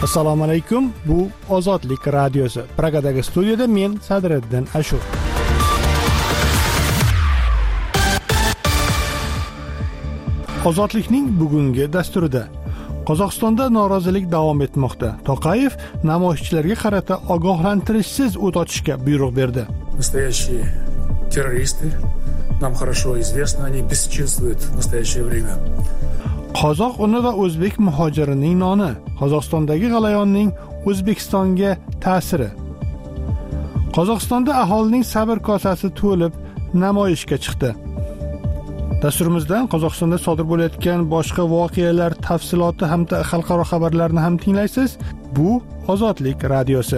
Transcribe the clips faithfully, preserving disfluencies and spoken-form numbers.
Assalomu alaykum. Bu Ozodlik radiosi. Pragadagi studiyada men Sadriddin Ashur. Ozodlikning bugungi dasturida Qozog'istonda norozilik davom etmoqda. To'qayev namoyishchilarga qarata ogohlantirishsiz o't ochishga buyruq berdi. Настоящие террористы, нам хорошо известно, они бесчинствуют в настоящее время. Qozoq uni va o'zbek muhojirining noni. Qozog'istondagi g'alayonning O'zbekistonga ta'siri. Qozog'istonda aholining sabr kosasi to'lib namoyishga chiqdi. Dasturimizdan Qozog'istonda sodir bo'layotgan boshqa voqealar tafsiloti hamda xalqaro xabarlarni ham tinglaysiz. Bu Ozodlik radiosi.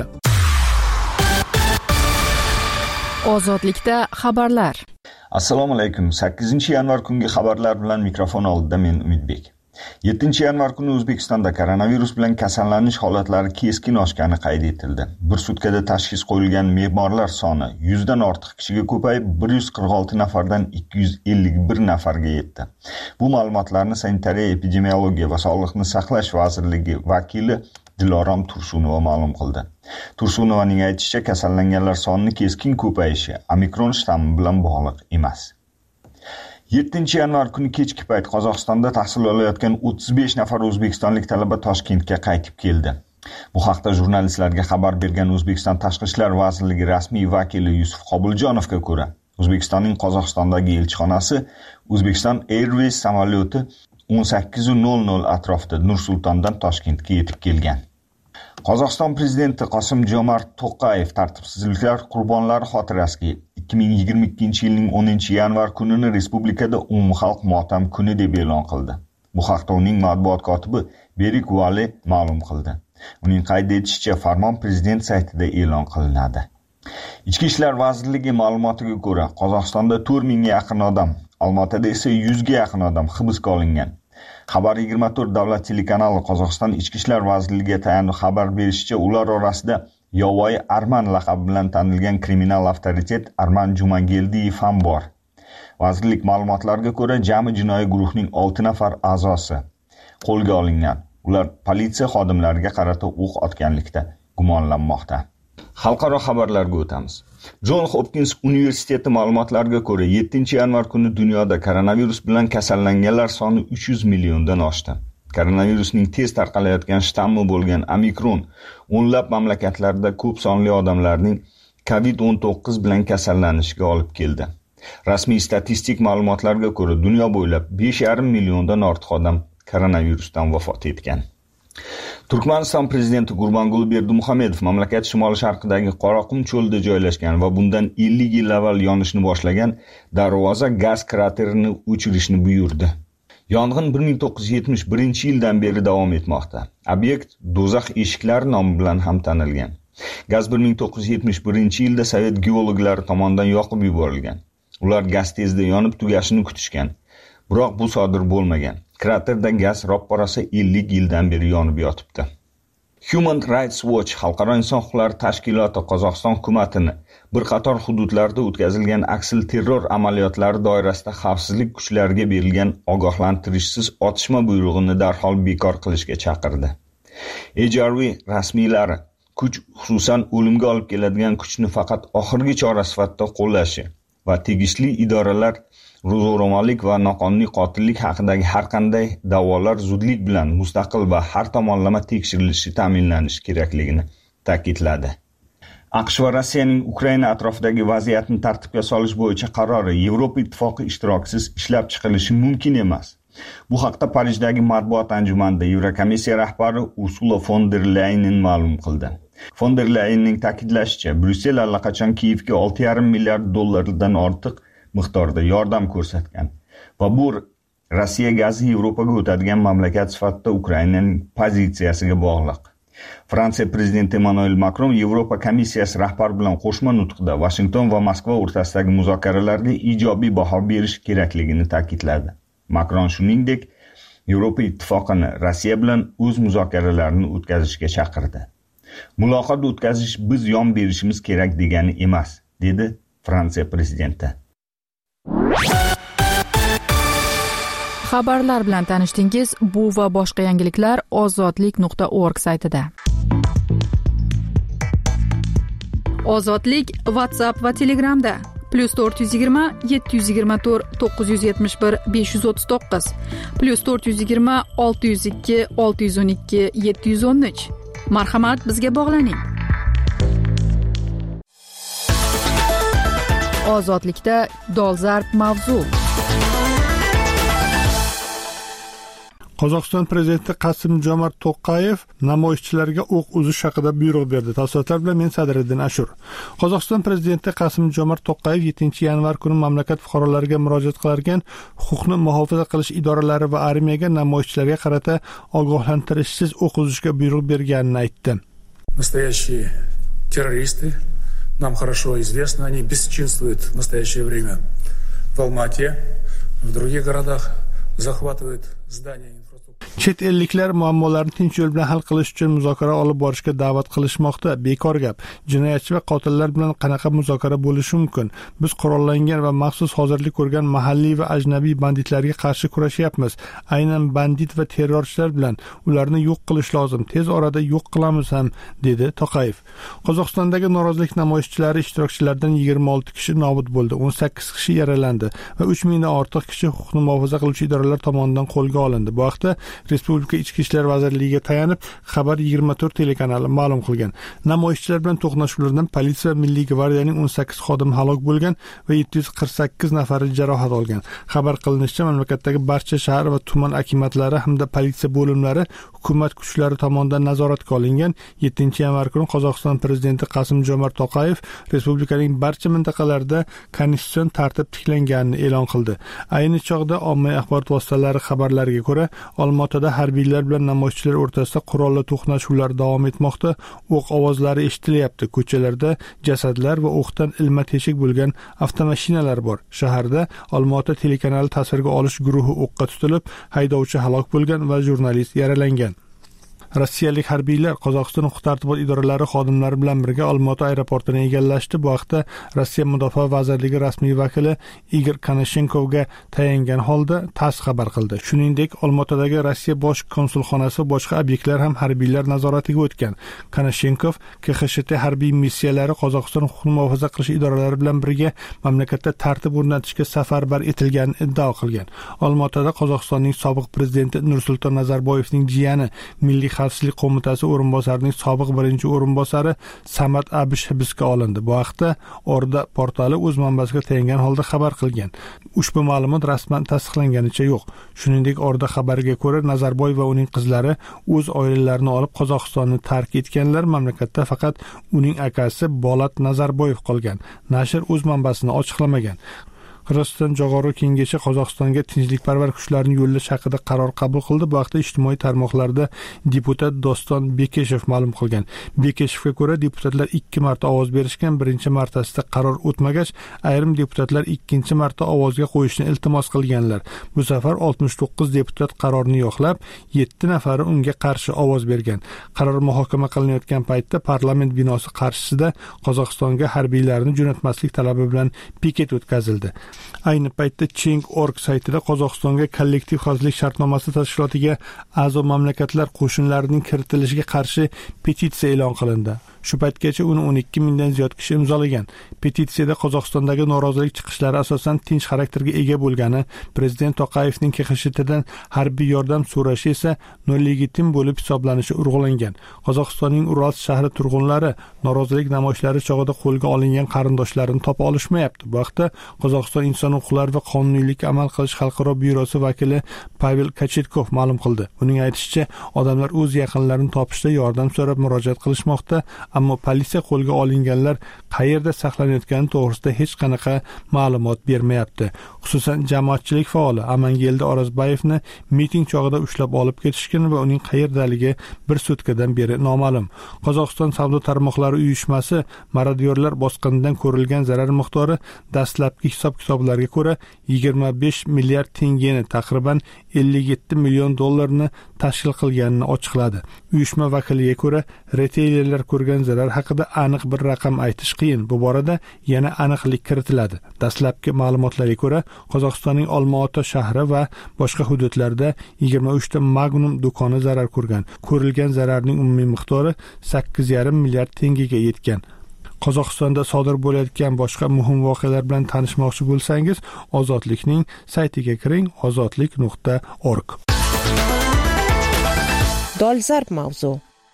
Ozodlikda xabarlar. Assalomu alaykum. sakkizinchi yanvar kungi xabarlar bilan mikrofon oldida men Umidbek. yettinchi yanvar kuni O'zbekistonda koronavirus bilan kasallanish holatlari keskin oshgani qayd etildi. Bir sutkada tashxis qo'yilgan bemorlar soni yuz dan ortiq kishiga ko'payib bir yuz qirq olti nafardan ikki yuz ellik bir nafarga yetdi. Bu ma'lumotlarni Sanitariya, epidemiologiya va Sog'liqni saqlash vazirligi vakili Dilorom Tursunova ma'lum qildi. Tursunovaning aytishicha, kasallanganlar sonining keskin ko'payishi omikron shtammi bilan bog'liq emas. yettinchi yanvar kuni kechki payt Qozog'istonda tahsil olayotgan o'ttiz besh nafar o'zbekistonlik talaba Toshkentga qaytib keldi. Bu haqda jurnalistlarga xabar bergan O'zbekiston Tashqi ishlar vazirligi rasmiy vakili Yusuf Qobiljonovga ko'ra, O'zbekistonning Qozog'istondagi elchixonasi Uzbekistan Airways samolyoti o'n sakkiz nol nol atrofida Nur-Sultondan Toshkentga yetib kelgan. Qozog'iston prezidenti Qosim-Jomart To'qayev tartibsizliklar qurbonlari xotirasiga ikki ming yigirma ikkinchi yilning o'ninchi yanvar kunini respublikada umumxalq motam kuni deb e'lon qildi. Bu haqda uning matbuot kotibi Berik Vale ma'lum qildi. Uning qayd etishicha, farmon prezident saytida e'lon qilinadi. Ichki ishlar vazirligi ma'lumotiga ko'ra, Qozog'istonda to'rt mingga yaqin odam, Olmaotada esa yuzga yaqin odam hibsga olingan. Xabar yigirma to'rt davlat telekanali Qozog'iston Ichki ishlar vazirligiga tayanib xabar berishicha, ular orasida Yovvoyi Arman laqabi bilan tanilgan kriminal avtoritet Arman Jumageldiyev ham bor. Vazirlik ma'lumotlariga ko'ra, jami jinoiy guruhning olti nafar a'zosi qo'lga olingan. Ular politsiya xodimlariga qarata o'q otganlikda gumonlanmoqda. Xalqaro xabarlarga o'tamiz. John Hopkins universiteti ma'lumotlariga ko'ra, yettinchi yanvar kuni dunyoda koronavirus bilan kasallanganlar soni uch yuz milliondan oshdi. Koronavirusning tez tarqalayotgan shtammi bo'lgan omikron o'nlab mamlakatlarda ko'p sonli odamlarning covid o'n to'qqiz bilan kasallanishiga olib keldi. Rasmiy statistik ma'lumotlarga ko'ra, dunyo bo'ylab besh yarim milliondan ortiq odam koronavirusdan vafot etgan. Turkmaniston prezidenti Gurbanguli Berdimuhamedov mamlakat shimoli-sharqidagi Qoraqum cho'lida joylashgan va bundan ellik yil avval yonishni boshlagan Darvoza gaz kraterini o'chirishni buyurdi. Yong'in bir ming to'qqiz yuz yetmish birinchi yildan beri davom etmoqda. Obyekt Do'zax eshiklari nomi bilan ham tanilgan. Gaz bir ming to'qqiz yuz yetmish birinchi yilda sovet geologlari tomonidan yoqib yuborilgan. Ular gaz tezda yonib tugashini kutishgan. Biroq bu sodir bo'lmagan. Kraterda gaz roppa-rosa ellik yildan beri yonib yotibdi. Human Rights Watch xalqaro inson huquqlari tashkiloti Qozog'iston hukumatini bir qator hududlarda o'tkazilgan aksil terror amaliyotlari doirasida xavfsizlik kuchlariga berilgan ogohlantirishsiz otishma buyrug'ini darhol bekor qilishga chaqirdi. E J R V rasmiylari kuch, xususan o'limga olib keladigan kuchni faqat oxirgi chora sifatida qo'llashi va tegishli idoralar zo'ravonlik va noqonuniy qotillik haqidagi har qanday da'volar zudlik bilan mustaqil va har tomonlama tekshirilishi ta'minlanishi kerakligini ta'kidladi. AQSh va Rossiyaning Ukraina atrofidagi vaziyatni tartibga solish bo'yicha qarori Yevropa ittifoqi ishtirokisiz ishlab chiqilishi mumkin emas. Bu haqda Parijdagi matbuot anjumanida Yevrokomissiya rahbari Ursula von der Leyen ma'lum qildi. Von der Leyenning ta'kidlashicha, Bryussel allaqachon Kiyevga olti yarim milliard dollardan ortiq miqdorda yordam ko'rsatgan va bu Rossiya gazi Yevropaga o'tadigan mamlakat sifatida Ukrainaning pozitsiyasiga bog'liq. Fransiya prezidenti Emmanuel Macron Yevropa komissiyasi rahbari bilan qo'shma nutqida Washington va Moskva o'rtasidagi muzokaralarga ijobiy baho berish kerakligini ta'kidladi. Macron shuningdek, Yevropa ittifoqini Rossiya bilan o'z muzokaralarini o'tkazishga chaqirdi. Muloqot o'tkazish biz yon berishimiz kerak degani emas, dedi Fransiya prezidenti. Xabarlar bilan tanishdingiz. Bu va boshqa yangiliklar ozodlik nuqta org saytida. Ozodlik WhatsApp va Telegramda plus to'rt yuz yigirma yetti yuz yigirma to'rt to'qqiz yuz yetmish bir besh yuz o'ttiz to'qqiz plus to'rt yuz yigirma olti yuz ikki olti yuz o'n ikki yetti yuz o'n uch. Marhamat, bizga bog'laning. Ozodlikda dolzarb mavzu. Qozog'iston prezidenti Qasim-Jomart To'qayev namoyishchilarga o'q uzish haqida buyruq berdi. Tafsilotlar bilan men Sadriddin Ashur. Qozog'iston prezidenti Qasim-Jomart To'qayev yettinchi yanvar kuni mamlakat fuqarolariga murojaat qilarkan, huquqni muhofaza qilish idoralari va armiyaga namoyishchilarga qarata ogohlantirishsiz o'q uzishga buyruq berganini aytdi. Настоящие террористы, нам хорошо известно, они бесчинствуют в настоящее время в Алмате, в других городах, захватывают здания. Chet elliklar muammolarni tinch yo'l bilan hal qilish uchun muzokara olib borishga da'vat qilishmoqda. Bekor gap. Jinoyatchi va qotillar bilan qanaqa muzokara bo'lishi mumkin? Biz qurollangan va maxsus hozirlik ko'rgan mahalliy va ajnabiy banditlarga qarshi kurashyapmiz. Aynan bandit va terrorchilar bilan ularni yo'q qilish lozim. Tez orada yo'q qilamiz ham, dedi To'qayev. Qozog'istondagi norozilik namoyishchilari ishtirokchilaridan yigirma olti kishi nobud bo'ldi, o'n sakkiz kishi yaralandi va uch mingdan ortiq kishi huquqni muhofaza qiluvchi idoralar tomonidan qo'lga olindi. Bu haqda Respublika Ichki ishlar vazirligiga tayanib Xabar yigirma to'rt telekanali ma'lum qilgan. Namoyishchilar bilan to'qnashuvlardan politsiya va Milliy gvardiyaning o'n sakkiz xodimi halok bo'lgan va yetti yuz qirq sakkiz nafari jarohat olgan. Xabar qilinishicha, mamlakatdagi barcha shahar va tuman akimatlari hamda politsiya bo'limlari hukumat kuchlari tomonidan nazoratga olingan. yettinchi yanvar kuni Qozog'iston prezidenti Qasim-Jomart To'qayev respublikaning barcha mintaqalarida konstitutsion tartib tiklanganini e'lon qildi. Ayni chog'da ommaviy axborot vositalari xabarlariga ko'ra, Olmaotada harbiylar bilan namoyishchilar o'rtasida qurolli to'qnashuvlar davom etmoqda. O'q ovozlari eshitilyapti. Ko'chalarda jasadlar va o'qdan ilma-teshik bo'lgan avtomashinalar bor. Shaharda Olmaota telekanali tasvirga olish guruhi o'qqa tutilib, haydovchi halok bo'lgan va jurnalist yaralangan. Rossiyalik harbiylar Qozog'iston huquq-tartibot idoralari xodimlari bilan birga Olmaota aeroportini egallashdi. Bu haqda Rossiya Mudofaa vazirligi rasmiy vakili Igor Konashenkovga tayangan holda TASS xabar qildi. Shuningdek, Olmaotadagi Rossiya bosh konsulxonasi va boshqa obyektlar ham harbiylar nazoratiga o'tgan. Konashenkov K X S T harbiy missiyalari Qozog'iston huquqni muhofaza qilish idoralari bilan birga mamlakatda tartib o'rnatishga safarbar etilganini iddao qilgan. Olmaotada Qozog'istonning sobiq prezidenti Nursulton Nazarboyevning jiyani Milliy Xavfsizlik qo'mitasi o'rinbosarining sobiq birinchi o'rinbosari Samat Abish hibsga olindi. Bu haqda Orda portali o'z manbasiga tayangan holda xabar qilgan. Ushbu ma'lumot rasman tasdiqlanganicha yo'q. Shuningdek, Orda xabariga ko'ra, Nazarboyev va uning qizlari o'z oilalarini olib Qozog'istonni tark etganlar. Mamlakatda faqat uning akasi Bolat Nazarboyev qolgan. Nashr o'z manbasini ochiqlamagan. Qirg'iziston Jo'g'ori kengashi Qozog'istonga tinchlikparvar kuchlarni yo'llash haqida qaror qabul qildi. Bu haqda ijtimoiy tarmoqlarda deputat Doston Bekeshev ma'lum qilgan. Bekeshevga ko'ra, deputatlar ikki marta ovoz berishgan, birinchi martasida qaror o'tmagach, ayrim deputatlar ikkinchi marta ovozga qo'yishni iltimos qilganlar. Bu safar oltmish to'qqiz deputat qarorni yoqlab, yetti nafari unga qarshi ovoz bergan. Qaror muhokama qilinayotgan paytda parlament binosi qarshisida Qozog'istonga harbiylarni jo'natmaslik talabi bilan piket o'tkazildi. Ayni paytda Change nokta org saytida Qozog'istonga kollektiv xavfsizlik shartnomasi tashkilotiga a'zo mamlakatlar qo'shinlarining kiritilishiga qarshi petitsiya e'lon qilindi. Shu paytgacha uni o'n ikki mingdan ziyod kishi imzolagan. Petitsiyada Qozog'istondagi norozilik chiqishlari asosan tinch xarakterga ega bo'lgani, prezident To'qayevning K X S Tdan harbiy yordam so'rashi esa nolegitim bo'lib hisoblanishi urg'ulangan. Qozog'istonning Urals shahri turg'unlari norozilik namoyishlari chog'ida qo'lga olingan qarindoshlarini topa olishmayapti. Bu haqda Qozog'iston inson huquqlari va qonuniylikka amal qilish xalqaro byurosi vakili Pavel Kachetkov ma'lum qildi. Uning aytishicha, odamlar o'z yaqinlarini topishda yordam so'rab murojaat qilishmoqda. Ammo politsiya qo'lga olinganlar qayerda saqlanayotgani to'g'risida hech qanaqa ma'lumot bermayapti. Xususan, jamoatchilik faoli Amangelde Orazbayevni miting chog'ida ushlab olib ketishgan va uning qayerdaligi bir sutkadan beri noma'lum. Qozog'iston savdo tarmoqlari uyushmasi marodyorlar bosqinidan ko'rilgan zarar miqdori dastlabki hisob-kitob hisoblariga ko'ra yigirma besh milliard tengani, taqriban ellik yetti million dollarni tashkil qilganini ochiqladi. Uyushma vakiliga ko'ra, reteylerlar ko'rgan zarar haqida aniq bir raqam aytish qiyin. Bu borada yana aniqlik kiritiladi. Dastlabki ma'lumotlarga ko'ra, Qozog'istonning Olmaota shahri va boshqa hududlarda yigirma uch ta Magnum do'koni zarar ko'rgan. Ko'rilgan zararning umumiy miqdori sakkiz yarim milliard tengaga yetgan. Qozog'istonda sodir bo'layotgan boshqa muhim voqealar bilan tanishmoqchi bo'lsangiz, Ozodlikning saytiga kiring, ozodlik nuqta org. Dolzarb mavzu.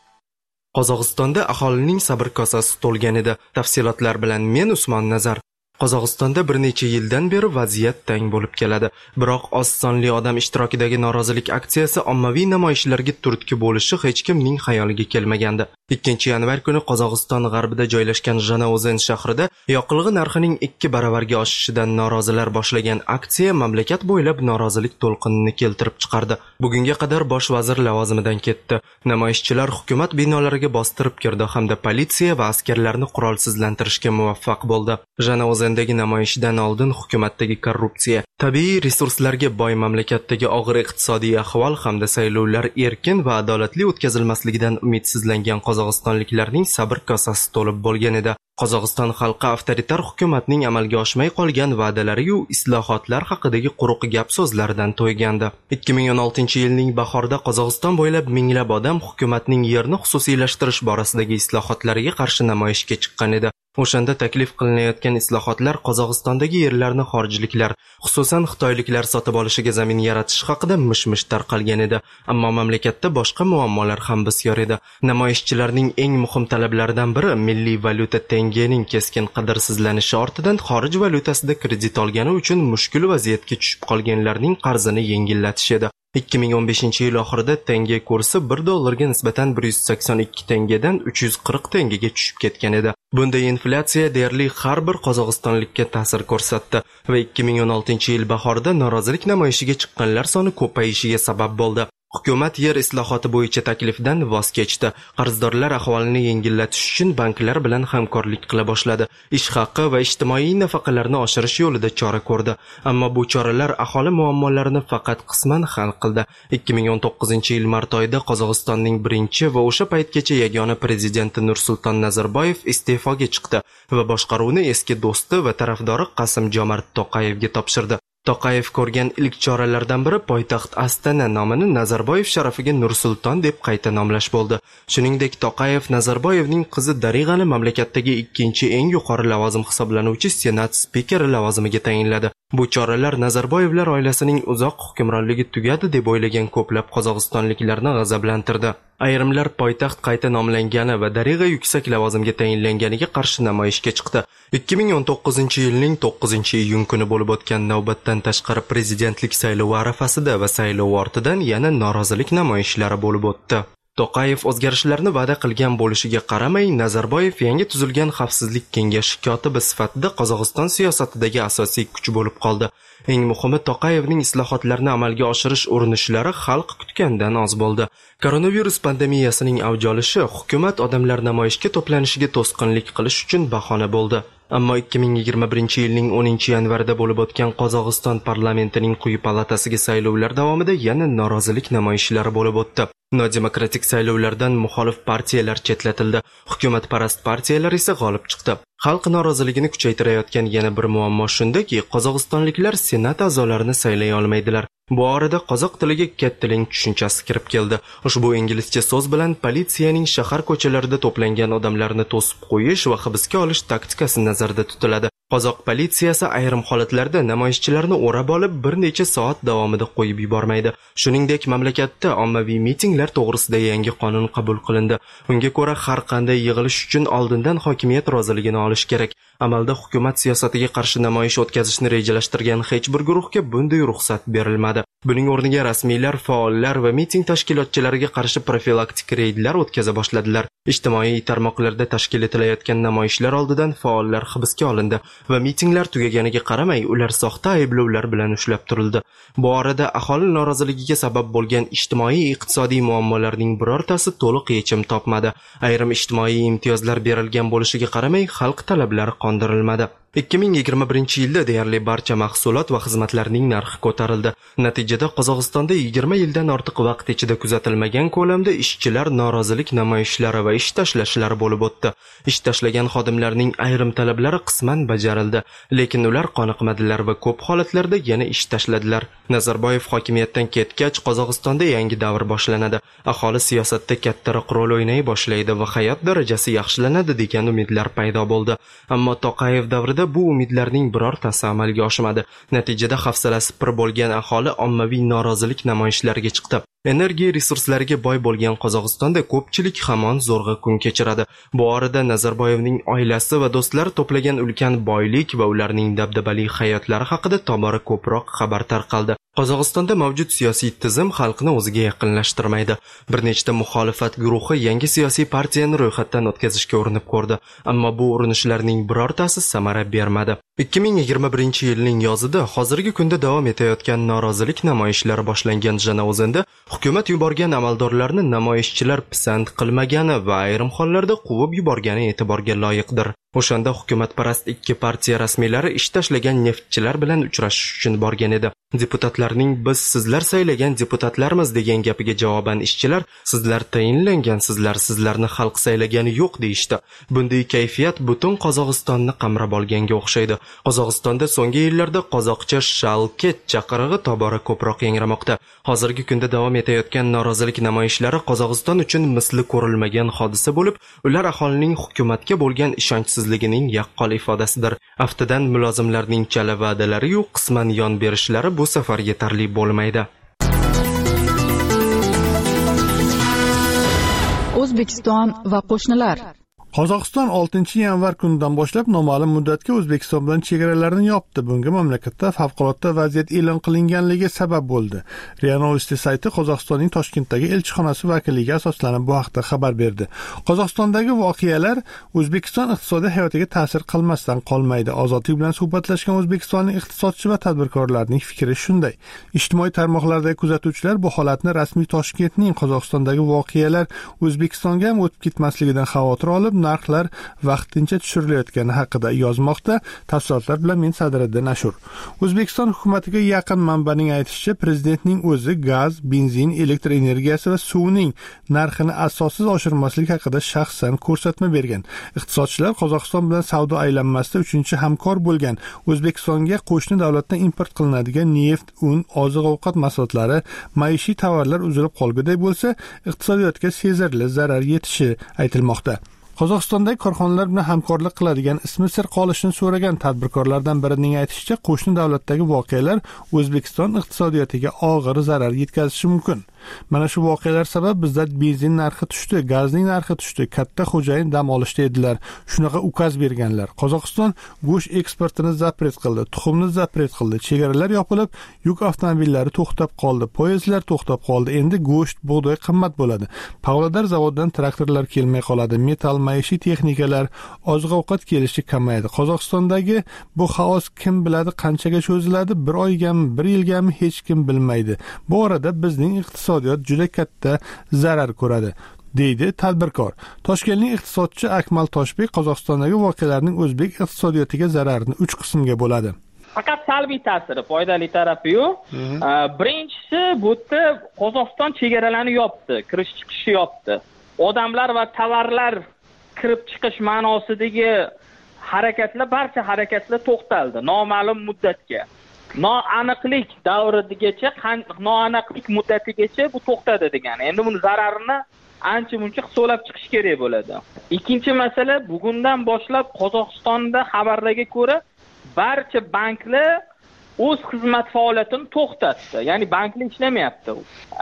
Qozog'istonda aholining sabr kosasi to'lgan edi. Tafsilotlar bilan men Usmon Nazar. Qozog'istonda bir necha yildan beri vaziyat tang bo'lib keladi. Biroq oz sonli odam ishtirokidagi norozilik aksiyasi ommaviy namoyishlarga turtki bo'lishi hech kimning xayoliga kelmagandi. ikkinchi yanvar kuni Qozog'iston g'arbida joylashgan Janaozen shahrida yoqilg'i narxining ikki baravarga oshishidan norozilar boshlagan aksiya mamlakat bo'ylab norozilik to'lqinini keltirib chiqardi. Bugunga qadar bosh vazir lavozimidan ketdi. Namoyishchilar hukumat binolariga bostirib kirdi hamda politsiya va askarlarni qurolsizlantirishga muvaffaq bo'ldi. Janaozendagi namoyishdan oldin hukumatdagi korrupsiya, tabiiy resurslarga boy mamlakatdagi og'ir iqtisodiy ahvol hamda saylovlar erkin va adolatli o'tkazilmasligidan umidsizlangan qozog'istonliklarning sabr kosasi to'lib bo'lgan edi. Qozog'iston xalqi avtoritar hukumatning amalga oshmay qolgan va'dalari-yu islohotlar haqidagi quruq gap so'zlaridan to'ygandi. ikki ming o'n oltinchi yilning bahorida Qozog'iston bo'ylab minglab odam hukumatning yerni xususiylashtirish borasidagi islohotlariga qarshi namoyishga chiqqan edi. O'shanda taklif qilinayotgan islohotlar Qozog'istondagi yerlarni xorijliklar, xususan xitoyliklar sotib olishiga zamin yaratish haqida mish-mish tarqalgan edi. Ammo mamlakatda boshqa muammolar ham bisyor edi. Namoyishchilarning eng muhim talablaridan biri milliy valyuta tengening keskin qadrsizlanishi ortidan xorij valyutasida kredit olgani uchun mushkul vaziyatga tushib qolganlarning qarzini yengillatish edi. ikki ming o'n beshinchi yil oxirida tenge kursi bir dollarga nisbatan bir yuz sakson ikki tengadan uch yuz qirq tengaga tushib ketgan edi. Bunday inflyatsiya deyarli har bir qozog'istonlikka ta'sir ko'rsatdi va ikki ming o'n oltinchi yil bahorida norozilik namoyishiga chiqqanlar soni ko'payishiga sabab bo'ldi. Hukumat yer islohoti bo'yicha taklifdan voz kechdi. Qarzdorlar ahvolini yengillatish uchun banklar bilan hamkorlik qila boshladi. Ish haqi va ijtimoiy nafaqalarni oshirish yo'lida chora ko'rdi. Ammo bu choralar aholi muammolarini faqat qisman hal qildi. ikki ming o'n to'qqizinchi yil mart oyida Qozog'istonning birinchi va o'sha paytgacha yagona prezidenti Nursulton Nazarboyev iste'foga chiqdi va boshqaruvni eski do'sti va tarafdori Qasim-Jomart To'qayevga topshirdi. To'qayev ko'rgan ilk choralardan biri poytaxt Astana nomini Nazarboyev sharafiga Nursulton deb qayta nomlash bo'ldi. Shuningdek, To'qayev Nazarboyevning qizi Darig'ani mamlakatdagi ikkinchi eng yuqori lavozim hisoblanuvchi Senat spikeri lavozimiga tayinladi. Bu choralar Nazarboyevlar oilasining uzoq hukmronligi tugadi deb o'ylagan ko'plab qozog'istonliklarni g'azablantirdi. Ayrimlar poytaxt qayta nomlangani va Darig'a yuksak lavozimga tayinlanganiga qarshi namoyishga chiqdi. ikki ming o'n to'qqizinchi yilning to'qqizinchi iyun kuni bo'lib o'tgan navbatdan tashqari prezidentlik saylovi arafasida va saylov ortidan yana norozilik namoyishlari bo'lib o'tdi. To'qayev o'zgarishlarni va'da qilgan bo'lishiga qaramay, Nazarboyev yangi tuzilgan xavfsizlik kengashi kotibi sifatida Qozog'iston siyosatidagi asosiy kuch bo'lib qoldi. Eng muhimi, To'qayevning islohotlarni amalga oshirish urinishlari xalq kutgandan oz bo'ldi. Koronavirus pandemiyasining avj olishi hukumat odamlar namoyishga to'planishiga to'sqinlik qilish uchun bahona bo'ldi. Ammo ikki ming yigirma birinchi yilning o'ninchi yanvarida bo'lib o'tgan Qozog'iston parlamentining quyi palatasiga saylovlar davomida yana norozilik namoyishlari bo'lib o'tdi. Nodemokratik saylovlardan muxolif partiyalar chetlatildi. Hukumatparast partiyalar esa g'olib chiqdi. Xalq noroziligini kuchaytirayotgan yana bir muammo shundaki, qozog'istonliklar senat a'zolarini saylay olmaydilar. Bu orada qozoq tiliga kettiling tushunchasi kirib keldi. Ushbu inglizcha so'z bilan politsiyaning shahar ko'chalarida to'plangan odamlarni to'sib qo'yish va hibsga olish taktikasi nazarda tutiladi. Qozoq politsiyasi ayrim holatlarda namoyishchilarni o'rab olib bir necha soat davomida qo'yib yubormaydi. Shuningdek, mamlakatda ommaviy mitinglar to'g'risida yangi qonun qabul qilindi. Unga ko'ra, har qanday yig'ilish uchun oldindan hokimiyat roziligini olish kerak. Amalda hukumat siyosatiga qarshi namoyish o'tkazishni rejalashtirgan hech bir guruhga bunday ruxsat berilmadi. Buning o'rniga rasmiylar faollar va miting tashkilotchilariga qarshi profilaktik reydlar o'tkaza boshladilar. Ijtimoiy tarmoqlarda tashkil etilayotgan namoyishlar oldidan faollar hibsga olindi va mitinglar tugaganiga qaramay, ular soxta ayblovlar bilan ushlab turildi. Bu orada aholi noroziligiga sabab bo'lgan ijtimoiy-iqtisodiy muammolarning birortasi to'liq yechim topmadi. Ayrim ijtimoiy imtiyozlar berilgan bo'lishiga qaramay, xalq talablari qondirilmadi. ikki ming yigirma birinchi yilda deyarli barcha mahsulot va xizmatlarning narxi ko'tarildi. Natijada Qozog'istonda yigirma yildan ortiq vaqt ichida kuzatilmagan ko'lamda ishchilar norozilik namoyishlari va ish tashlashlari bo'lib o'tdi. Ish tashlagan xodimlarning ayrim talablari qisman bajarildi, lekin ular qoniqmadilar va ko'p holatlarda yana ish tashladilar. Nazarboyev hokimiyatdan ketgach, Qozog'istonda yangi davr boshlanadi. Aholi siyosatda kattaroq rol o'ynay boshlaydi va hayot darajasi yaxshilanadi degan umidlar paydo bo'ldi. Ammo Toqayev davrida bu umidlarning birortasi amalga oshmadi. Natijada hafsalasi pir bo'lgan aholi ommaviy norozilik namoyishlariga chiqdi. Energiya resurslariga boy bo'lgan Qozog'istonda ko'pchilik hamon zo'rg'a kun kechiradi. Bu orada Nazarboyevning oilasi va do'stlari to'plagan ulkan boylik va ularning dabdabali hayotlari haqida tobora ko'proq xabar tarqaldi. Qozog'istonda mavjud siyosiy tizim xalqni o'ziga yaqinlashtirmaydi. Bir nechta muxolifat guruhi yangi siyosiy partiyani ro'yxatdan o'tkazishga urinib ko'rdi, ammo bu urinishlarning birortasi samara bermadi. ikki ming yigirma birinchi yilning yozida hozirgi kunda davom etayotgan norozilik namoyishlari boshlangan Janaozenda hukumat yuborgan amaldorlarni namoyishchilar pisand qilmagani va ayrim hollarda quvib yuborgani e'tiborga loyiqdir. O'shanda hukumatparast ikki partiya rasmiylari ish tashlagan neftchilar bilan uchrashish uchun borgan edi. Deputatlarning biz sizlar saylagan deputatlarmiz degan gapiga javoban ishchilar sizlar tayinlangansizlar, sizlarni xalq saylagani yo'q deyishdi. Bunday kayfiyat butun Qozog'istonni qamrab olganga o'xshaydi. Qozog'istonda so'nggi yillarda qozoqcha shalket chaqirig'i tobora ko'proq yangramoqda. Hozirgi kunda davom etayotgan norozilik namoyishlari Qozog'iston uchun misli ko'rilmagan hodisa bo'lib, ular aholining hukumatga bo'lgan ishonchsizligining yaqqol ifodasidir. Aftidan mulozimlarning chala va'dalari-yu qisman yon berishlari bu safar yetarli bo'lmaydi. O'zbekiston va qo'shnilar. Qozog'iston oltinchi yanvar kunidan boshlab noma'lum muddatga O'zbekiston bilan chegaralarini yopdi. Bunga mamlakatda favqulodda vaziyat e'lon qilinganligi sabab bo'ldi. RIA Novosti sayti Qozog'istonning Toshkentdagi elchixonasi vakiliga asoslanib bu haqda xabar berdi. Qozog'istondagi voqealar O'zbekiston iqtisodiy hayotiga ta'sir qilmasdan qolmaydi. Ozodlik bilan suhbatlashgan O'zbekistonning iqtisodchi va tadbirkorlarining fikri shunday. Ijtimoiy tarmoqlardagi kuzatuvchilar bu holatni rasmiy Toshkentning Qozog'istondagi voqealar O'zbekistonga ham o'tib ketmasligidan xavotir olib narxlar vaqtincha tushirilayotgani haqida yozmoqda. Tafsilotlar bilan men Sadriddin Ashur. O'zbekiston hukumatiga yaqin manbaning aytishicha, prezidentning o'zi gaz, benzin, elektr energiyasi va suvning narxini asossiz oshirmaslik haqida shaxsan ko'rsatma bergan. Iqtisodchilar Qozog'iston bilan savdo aylanmasida uchinchi hamkor bo'lgan O'zbekistonga qo'shni davlatdan import qilinadigan neft, un, oziq-ovqat mahsulotlari, maishiy tovarlar uzilib qolguday bo'lsa, iqtisodiyotga sezilarli zarar yetishi aytilmoqda. Qozog'istondagi korxonalar bilan hamkorlik qiladigan ismi sir qolishini so'ragan tadbirkorlardan birining aytishicha, qo'shni davlatdagi voqealar O'zbekiston iqtisodiyotiga og'ir zarar yetkazishi mumkin. Mana shu voqealar sabab bizda benzin narxi tushdi, gazning narxi tushdi, katta xo'jayin dam olishda edilar. Shunaqa ukaz berganlar. Qozog'iston go'sht eksportini zapret qildi, tuxumni zapret qildi, chegaralar yopilib, yuk avtomobillari to'xtab qoldi, poyezdlar to'xtab qoldi. Endi go'sht, bug'doy qimmat bo'ladi. Pavlodar zavodidan traktorlar kelmay qoladi, metal, maishiy texnikalar, oziq-ovqat kelishi kamayadi. Qozog'istondagi bu xaos kim biladi qanchaga cho'ziladi? Bir oygami, bir yilgami hech kim bilmaydi. Bu orada bizning iqtisodiyot juda katta zarar ko'radi, deydi tadbirkor. Toshkentning iqtisodchi Akmal Toshbek Qozog'istondagi voqealarning o'zbek iqtisodiyotiga zararini uch qismga bo'ladi. Faqat salbiy ta'siri, foydali tarafi yo'q. Birinchisi, bu yerda Qozog'iston chegaralarni yopdi, kirish chiqishni yopdi. Odamlar va tovarlar kirib chiqish ma'nosidagi harakatlar, barcha harakatlar to'xtaldi noma'lum muddatga. Noaniqlik davrigacha, noaniqlik muddatigacha bu to'xtadi degani. Endi buni zararini ancha-muncha hisoblab chiqish kerak bo'ladi. Ikkinchi masala, bugundan boshlab Qozog'istonda xabarlarga ko'ra barcha banklar o'z xizmat faoliyatini to'xtatdi. Ya'ni banklar ishlamayapti.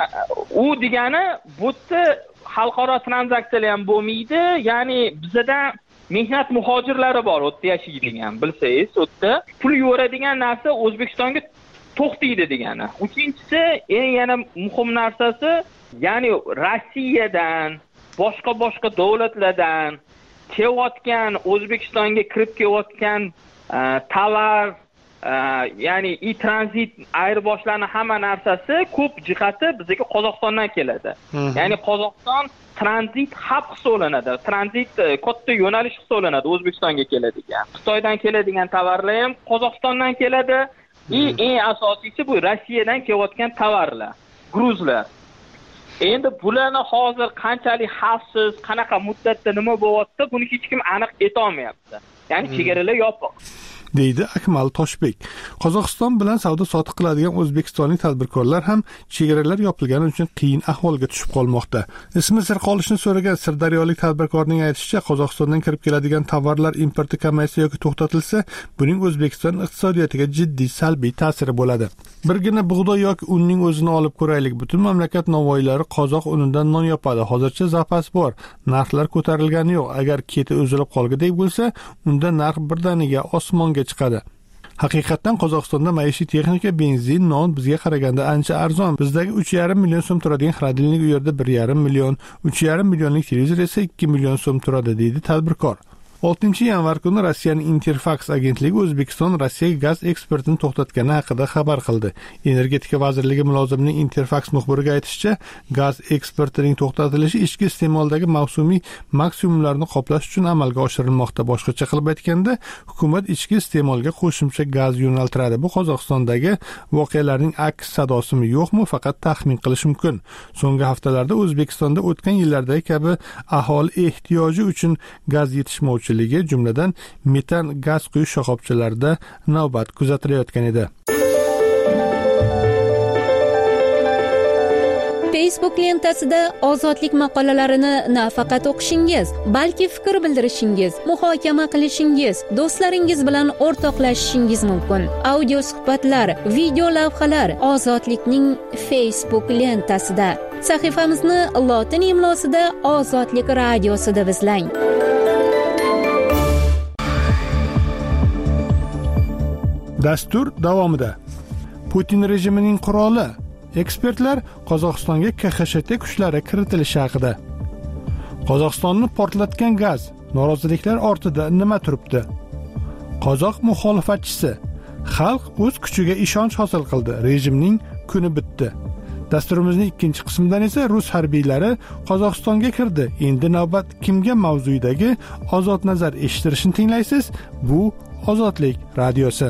U degani bu yerda xalqaro tranzaksiyalar ham bo'lmaydi. Ya'ni bizda mehnat muhojirlari bor, o'tda yashaydigan, bilsangiz, o'tda pul yo'radigan narsa O'zbekistonga to'xtaydi degani. Uchinchisi, eng yana muhim narsasi, ya'ni Rossiyadan, boshqa-boshqa davlatlardan kelayotgan, O'zbekistonga kirib kelayotgan tovar, ya'ni i tranzit ayirboshlarini hamma narsasi ko'p jihati bizga Qozog'istondan keladi. Ya'ni Qozog'iston tranzit hub hisoblanadi. Tranzit katta yo'nalish hisoblanadi O'zbekistonga keladigan. Xitoydan keladigan tovarlar ham Qozog'istondan keladi. Eng asosiysi bu Rossiyadan kelayotgan tovarlar, gruzlar. Endi bularni hozir qanchalik xavfsiz, qanaqa muddatda nima bo'lyapti, buni hech kim aniq eta olmayapti. Ya'ni chegaralar yopiq. deydi Akmal Toshbek. Qozog'iston bilan savdo sotiq qiladigan o'zbekistonlik tadbirkorlar ham chegaralar yopilgani uchun qiyin ahvolga tushib qolmoqda. Ismi sir qolishni so'ragan sirdaryolik tadbirkorning aytishicha, Qozog'istondan kirib keladigan tovarlar importi kamaysa yoki to'xtatilsa, buning O'zbekiston iqtisodiyotiga jiddiy salbiy ta'siri bo'ladi. Birgina bug'doy yoki unning o'zini olib ko'raylik. Butun mamlakat novvoylari qozoq unidan non yopadi. Hozircha zapas bor. Narxlar ko'tarilgani yo'q. Agar keti o'zilib qolgudek bo'lsa, unda narx birdaniga osmonga chiqadi. Haqiqatan Qozog'istonda maishiy texnika, benzin, non bizga qaraganda ancha arzon. Bizdagi uch yarim million so'm turadigan xolodilnik u yerda bir yarim million, uch yarim millionlik televizor esa ikki million so'm turadi, deydi tadbirkor. oltinchi yanvar kuni Rossiyaning Interfax agentligi O'zbekiston Rossiyaga gaz eksportini to'xtatgani haqida xabar qildi. Energetika vazirligi mulozimining Interfax muxbiriga aytishicha, gaz eksportining to'xtatilishi ichki iste'moldagi mavsumiy maksimumlarni qoplash uchun amalga oshirilmoqda. Boshqacha qilib aytganda, hukumat ichki iste'molga qo'shimcha gaz yo'naltiradi. Bu Qozog'istondagi voqealarning aks sadosimi yo'qmi, faqat taxmin qilish mumkin. So'nggi haftalarda O'zbekistonda o'tgan yillardagi kabi aholi ehtiyoji uchun gaz yetishmovchi jumladan metan gaz quyish shoxobchalarida navbat kuzatilayotgan edi. Facebook lentasida ozodlik maqolalarini nafaqat o'qishingiz, balki fikr bildirishingiz, muhokama qilishingiz, do'stlaringiz bilan o'rtoqlashishingiz mumkin. Audio suhbatlar, video lavhalar Ozodlikning Facebook lentasida. Sahifamizni lotin imlosida Ozodlik radiosida izlang. Dastur davomida. Putin rejimining quroli. Ekspertlar Qozog'istonga K X Sh T kuchlari kiritilishi haqida. Qozog'istonni portlatgan gaz. Noroziliklar ortida nima turibdi? Qozoq muxolifatchisi. Xalq o'z kuchiga ishonch hosil qildi. Rejimning kuni bitdi. Dasturimizning ikkinchi qismidan esa rus harbiylari Qozog'istonga kirdi. Endi navbat kimga mavzuidagi ozod nazar eshittirishni tinglaysiz. Bu Ozodlik radiosi.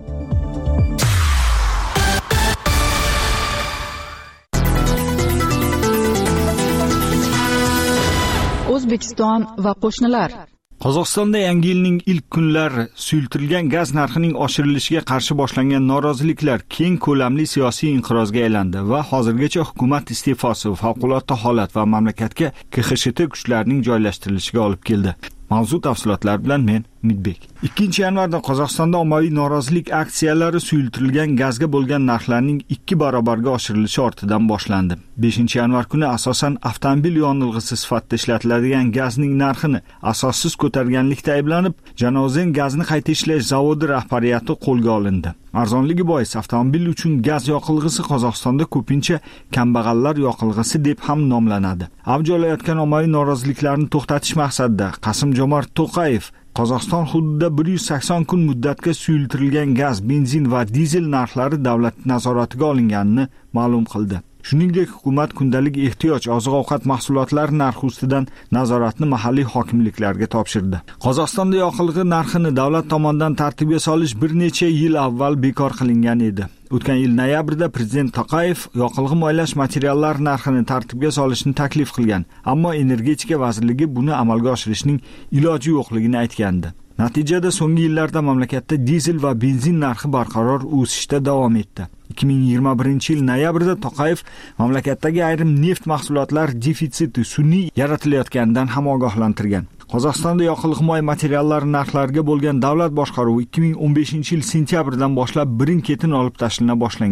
O'zbekiston va qo'shnilar. Qozog'istonda yangi yilning ilk kunlari suyultirilgan gaz narxining oshirilishiga qarshi boshlangan noroziliklar keng ko'lamli siyosiy inqirozga aylandi va hozirgacha hukumat iste'fosi, favqulodda holat va mamlakatga K X Sh T kuchlarining joylashtirilishiga olib keldi. Mavzu tafsilotlar bilan men Umidbek. ikkinchi yanvarda Qozog'istonda ommaviy norozilik aksiyalari suyultirilgan gazga bo'lgan narxlarning ikki barobarga oshirilishi ortidan boshlandi. beshinchi yanvar kuni asosan avtomobil yonilg'isi sifatida ishlatiladigan gazning narxini asossiz ko'targanlikda ayblanib, Janozen gazni qayta ishlash zavodi rahbariyati qo'lga olindi. Arzonligi bois avtomobil uchun gaz yoqilg'isi Qozog'istonda ko'pincha kambag'allar yoqilg'isi deb ham nomlanadi. Avj olayotgan ommaviy noroziliklarni to'xtatish maqsadida Qasim-Jomart To'qayev Qozog'iston hududida bir yuz sakson kun muddatga suyultirilgan gaz, benzin va dizel narxlari davlat nazoratiga olinganini ma'lum qildi. Shuningdek, hukumat kundalik ehtiyoj oziq-ovqat mahsulotlari narxi ustidan nazoratni mahalliy hokimliklarga topshirdi. Qozog'istonda yoqilg'i narxini davlat tomonidan tartibga solish bir necha yil avval bekor qilingan edi. O'tgan yil noyabrda prezident To'qayev yoqilg'i moylash materiallari narxini tartibga solishni taklif qilgan, ammo energetika vazirligi buni amalga oshirishning iloji yo'qligini aytgandi. Natijada so'nggi yillarda mamlakatda dizel va benzin narxi barqaror o'sishda davom etdi. ikki ming yigirma birinchi yil noyabrda To'qayev mamlakatdagi ayrim neft mahsulotlar defitsiti sun'iy yaratilayotganidan ham ogohlantirgan. Qozog'istonda yoqilg'i moy materiallari narxlariga bo'lgan davlat boshqaruvi ikki ming o'n beshinchi yil sentyabrdan boshlab birin-ketin olib tashlana boshlangan.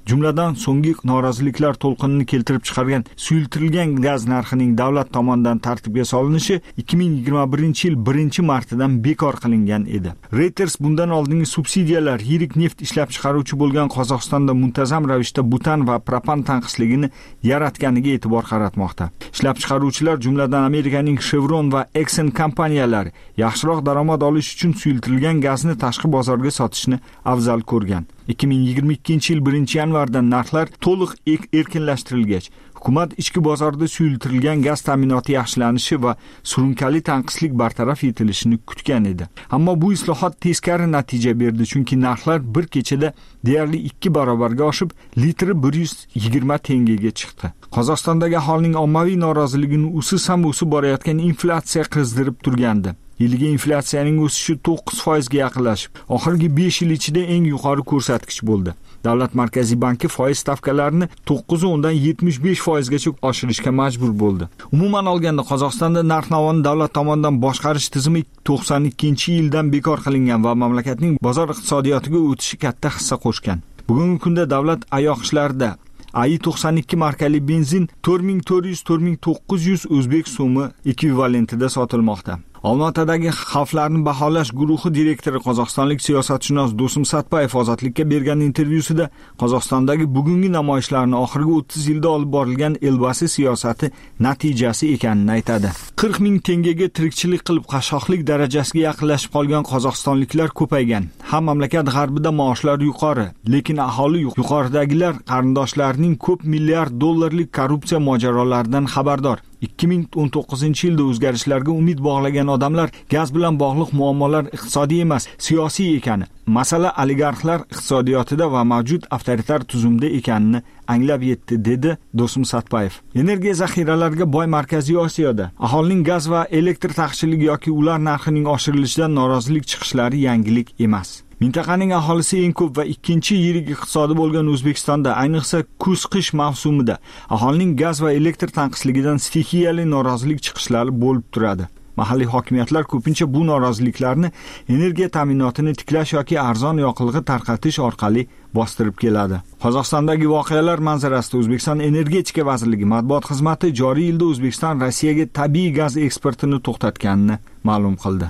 Jumladan so'nggi noroziliklar to'lqinini keltirib chiqargan suyultirilgan gaz narxining davlat tomonidan tartibga solinishi ikki ming yigirma birinchi yil birinchi martidan bekor qilingan edi. Reuters bundan oldingi subsidiyalar yirik neft ishlab chiqaruvchi bo'lgan Qozog'istonda muntazam ravishda butan va propan tanqisligini yaratganiga e'tibor qaratmoqda. Ishlab chiqaruvchilar jumladan Amerikaning Chevron va Exxon kompaniyalari yaxshiroq daromad olish uchun suyultirilgan gazni tashqi bozorga sotishni afzal ko'rgan. ikki ming yigirma ikkinchi yil birinchi yanvardan narxlar to'liq erkinlashtirilgach, hukumat ichki bozorda suyultirilgan gaz ta'minoti yaxshilanishi va surunkali tanqislik bartaraf etilishini kutgan edi. Ammo bu islohot teskari natija berdi, chunki narxlar bir kechada deyarli ikki barobarga oshib, litri bir yuz yigirma tengaga chiqdi. Qozog'istondagi aholining ommaviy noroziligini usiz ham o'sib borayotgan inflyatsiya qizdirib turgandi. Yilgi inflyatsiyaning o'sishi to'qqiz foizga yaqinlashib, oxirgi besh yil ichida eng yuqori ko'rsatkich bo'ldi. Davlat markaziy banki foiz stavkalarini to'qqiz o'ndan yetmish besh foizgacha oshirishga majbur bo'ldi. Umuman olganda Qozog'istonda narx-navoni davlat tomonidan boshqarish tizimi to'qson ikkinchi yildan bekor qilingan va mamlakatning bozor iqtisodiyotiga o'tishi katta hissa qo'shgan. Bugungi kunda davlat oyoq ishlarida A I to'qson ikki markali benzin to'rt ming to'rt yuz to'rt ming to'qqiz yuz o'zbek so'mi ekvivalentida sotilmoqda. Olmaotadagi xavflarni baholash guruhi direktori qozog'istonlik siyosatshunos Do'stum Satpayev ozodlikka bergan intervyusida Qozog'istondagi bugungi namoyishlarni oxirgi o'ttiz yilda olib borilgan Elbasi siyosati natijasi ekanini aytadi. qirq ming tengaga tirikchilik qilib qashshoqlik darajasiga yaqinlashib qolgan qozog'istonliklar ko'paygan. Ham mamlakat g'arbida maoshlar yuqori, lekin aholi yuqoridagilar qarindoshlarining ko'p milliard dollarlik korrupsiya mojarolaridan xabardor. ikki ming o'n to'qqizinchi yilda o'zgarishlarga umid bog'lagan odamlar gaz bilan bog'liq muammolar iqtisodiy emas, siyosiy ekani, masala oligarxlar iqtisodiyotida va mavjud avtoritar tuzumda ekanini anglab yetdi, dedi Do'stum Satpayev. Energiya zaxiralariga boy Markaziy Osiyoda aholining gaz va elektr taqchilligi yoki ular narxining oshirilishidan norozilik chiqishlari yangilik emas. Mintaqaning aholisi eng ko'p va ikkinchi yirik iqtisodi bo'lgan O'zbekistonda, ayniqsa kuz-qish mavsumida aholining gaz va elektr tanqisligidan stixiyali norozilik chiqishlari bo'lib turadi. Mahalliy hokimiyatlar ko'pincha bu noroziliklarni energiya ta'minotini tiklash yoki arzon yoqilg'i tarqatish orqali bostirib keladi. Qozog'istondagi voqealar manzarasida O'zbekiston Energetika vazirligi matbuot xizmati joriy yilda O'zbekiston Rossiyaga tabiiy gaz eksportini to'xtatganini ma'lum qildi.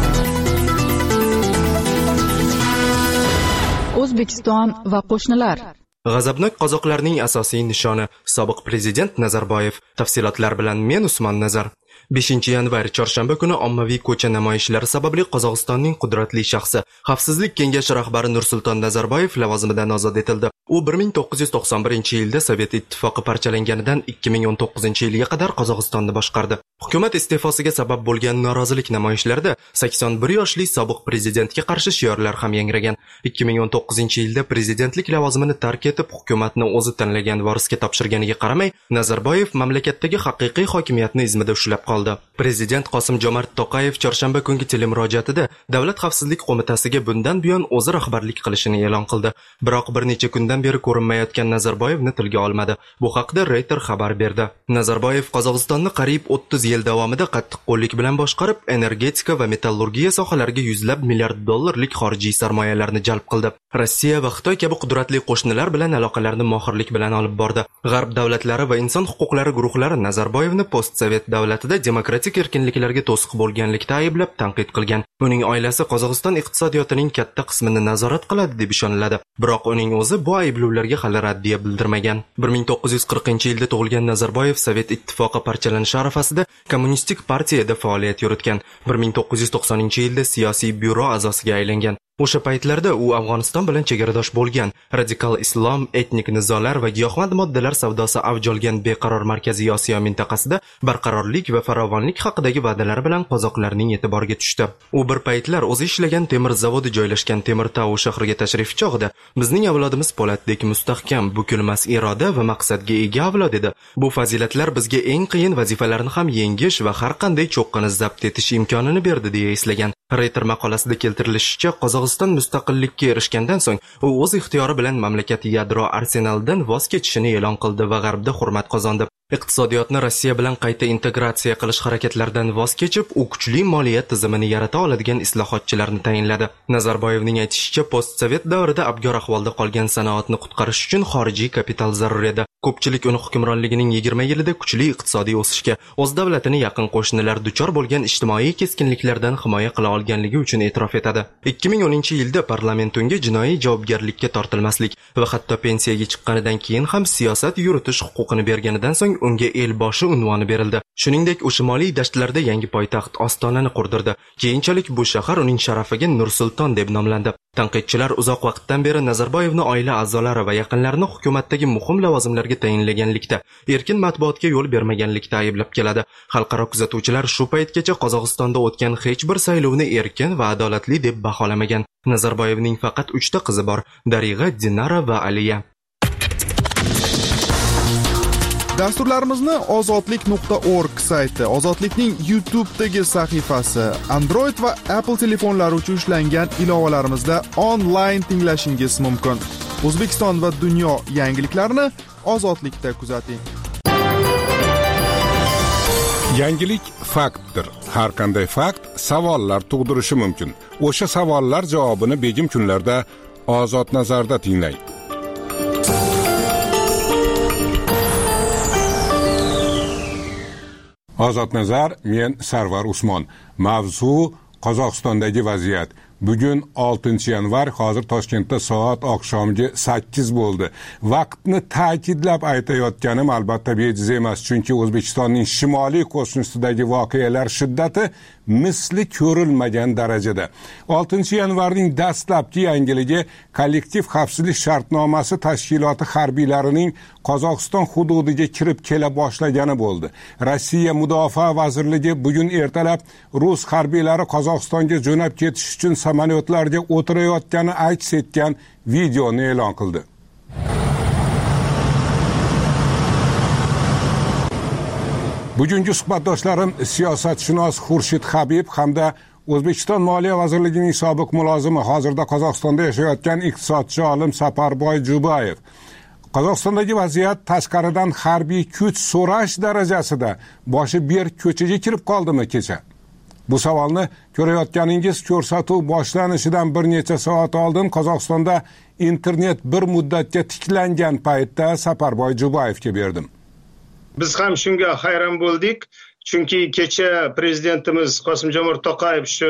O'zbekiston va qo'shnilar. G'azabnok qozoqlarning asosiy nishoni sobiq prezident Nazarboyev. Tafsilotlar bilan men Usmon Nazar. beshinchi yanvar chorshanba kuni ommaviy ko'cha namoyishlari sababli Qozog'istonning qudratli shaxsi, Xavfsizlik kengashi rahbari Nursulton Nazarboyev lavozimidan ozod etildi. U bir ming to'qqiz yuz to'qson birinchi yilda Sovet ittifoqi parchalanganidan ikki ming o'n to'qqizinchi yilga qadar Qozog'istonni boshqardi. Hukumat iste'fosiga sabab bo'lgan norozilik namoyishlarida sakson bir yoshli sobiq prezidentga qarshi shiorlar ham yangragan. ikki ming o'n to'qqizinchi yilda prezidentlik lavozimini tark etib, hukumatni o'zi tanlagan vorisga topshirganiga qaramay, Nazarboyev mamlakatdagi haqiqiy hokimiyatni izmida ushlab qoldi. Prezident Qosim-Jomart To'qayev chorshanba kungi telemurojaatida Davlat xavfsizlik qo'mitasiga bundan buyon o'zi rahbarlik qilishini e'lon qildi. Biroq bir necha kundan beri ko'rinmayotgan Nazarboyevni tilga olmadi. Bu haqda Reuters xabar berdi. Nazarboyev Qozog'istonni qariyb o'ttiz yil davomida qattiqqo'llik bilan boshqarib, energetika va metallurgiya sohalariga yuzlab milliard dollarlik xorijiy sarmoyalarni jalb qildi. Rossiya va Xitoy kabi qudratli qo'shnilar bilan aloqalarni mohirlik bilan olib bordi. G'arb davlatlari va inson huquqlari guruhlari Nazarboyevni post-sovet davlatida demokratik erkinliklarga to'siq bo'lganlikda ayblab tanqid qilgan. Uning oilasi Qozog'iston iqtisodiyotining katta qismini nazorat qiladi deb ishoniladi. Biroq uning o'zi bu ayblovlarga hali raddiya bildirmagan. bir ming to'qqiz yuz qirqinchi yilda tug'ilgan Nazarboyev Sovet ittifoqi parchalanishi arafasida Kommunistik partiyada faoliyat yuritgan. bir ming to'qqiz yuz to'qsoninchi yilda siyosiy byuro a'zosiga aylangan. O'sha paytlarda u Afg'oniston bilan chegaradosh bo'lgan, radikal islom, etnik nizolar va giyohvand moddalar savdosi avj olgan beqaror Markaziy Osiyo mintaqasida barqarorlik va farovonlik haqidagi va'dalar bilan qozoqlarning e'tiboriga tushdi. U bir paytlar o'zi ishlagan temir zavodi joylashgan Temurtau shahriga tashrif chog'ida bizning avlodimiz Po'latdek mustahkam, bukilmas iroda va maqsadga ega avlod edi. Bu fazilatlar bizga eng qiyin vazifalarni ham yengish va har qanday cho'qqini zabt etish imkonini berdi deya eslagan. Reuters maqolasida keltirilishicha, Qozog'iston mustaqillikka erishgandan so'ng u o'z ixtiyori bilan mamlakat yadro arsenalidan voz kechishini e'lon qildi va g'arbda hurmat qozondi. Iqtisodiyotni Rossiya bilan qayta integratsiya qilish harakatlaridan voz kechib, u kuchli moliya tizimini yarata oladigan islohotchilarni tayinladi. Nazarboyevning aytishicha, postsovet davrida abgor ahvolda qolgan sanoatni qutqarish uchun xorijiy kapital zarur edi. Ko'pchilik uni hukmronligining yigirma yilida kuchli iqtisodiy o'sishga, o'z davlatini yaqin qo'shnilar duchor bo'lgan ijtimoiy keskinliklardan himoya qila olganligi uchun e'tirof etadi. ikki ming o'ninchi yilda parlament unga jinoiy javobgarlikka tortilmaslik va hatto pensiyaga chiqqanidan keyin ham siyosat yuritish huquqini berganidan so'ng unga elboshi unvoni berildi. Shuningdek, u shimoliy dashtlarda yangi poytaxt Ostonani qurdirdi. Keyinchalik bu shahar uning sharafiga Nur-Sulton deb nomlandi. Tanqidchilar uzoq vaqtdan beri Nazarboyevni oila a'zolari va yaqinlarini hukumatdagi muhim lavozimlarga tayinlaganlikda, erkin matbuotga yo'l bermaganlikda ayblab keladi. Xalqaro kuzatuvchilar shu paytgacha Qozog'istonda o'tgan hech bir saylovni erkin va adolatli deb baholamagan. Nazarboyevning faqat uchta qizi bor: Darig'a, Dinara va Aliya. Dasturlarimizni ozodlik nuqta org sayti, Ozodlikning YouTube'dagi sahifasi, Android va Apple telefonlari uchun ishlangan ilovalarimizda onlayn tinglashingiz mumkin. O'zbekiston va dunyo yangiliklarini Ozodlikda kuzating. Yangilik faktdir. Har qanday fakt savollar tug'dirishi mumkin. O'sha savollar javobini begim kunlarda Ozod nazarda tinglang. Ozod nazar, men Sarvar Usmon. Mavzu Qozog'istondagi vaziyat. Bugun oltinchi yanvar, hozir Toshkentda soat oqshomgi sakkiz bo'ldi. Vaqtni ta'kidlab aytayotganim albatta bejiz emas, chunki O'zbekistonning shimoliy qo'shnisidagi voqealar shiddati misli ko'rilmagan darajada. oltinchi yanvarning dastlabki yangiligi kollektiv xavfsizlik shartnomasi tashkiloti harbiylarining Qozog'iston hududiga kirib kela boshlagani bo'ldi. Rossiya Mudofaa vazirligi bugun ertalab rus harbiylari Qozog'istonga jo'nab ketish uchun samolyotlarga o'tirayotgani aks etgan videoni e'lon qildi. Bugungi suhbatdoshlarim siyosatshunos Xurshid Habib hamda O'zbekiston Moliya vazirligining sobiq mulozimi, hozirda Qozog'istonda yashayotgan iqtisodchi olim Saparboy Jubayev. Qozog'istondagi vaziyat tashqaridan harbiy kuch so'rash darajasida boshi berk ko'chaga kirib qoldimi kecha? Bu savolni ko'rayotganingiz ko'rsatuv boshlanishidan bir necha soat oldin Qozog'istonda internet bir muddatga tiklangan paytda Saparboy Jubayevga berdim. Biz ham shunga hayron bo'ldik, chunki kecha prezidentimiz Qosim-Jomart To'qayev shu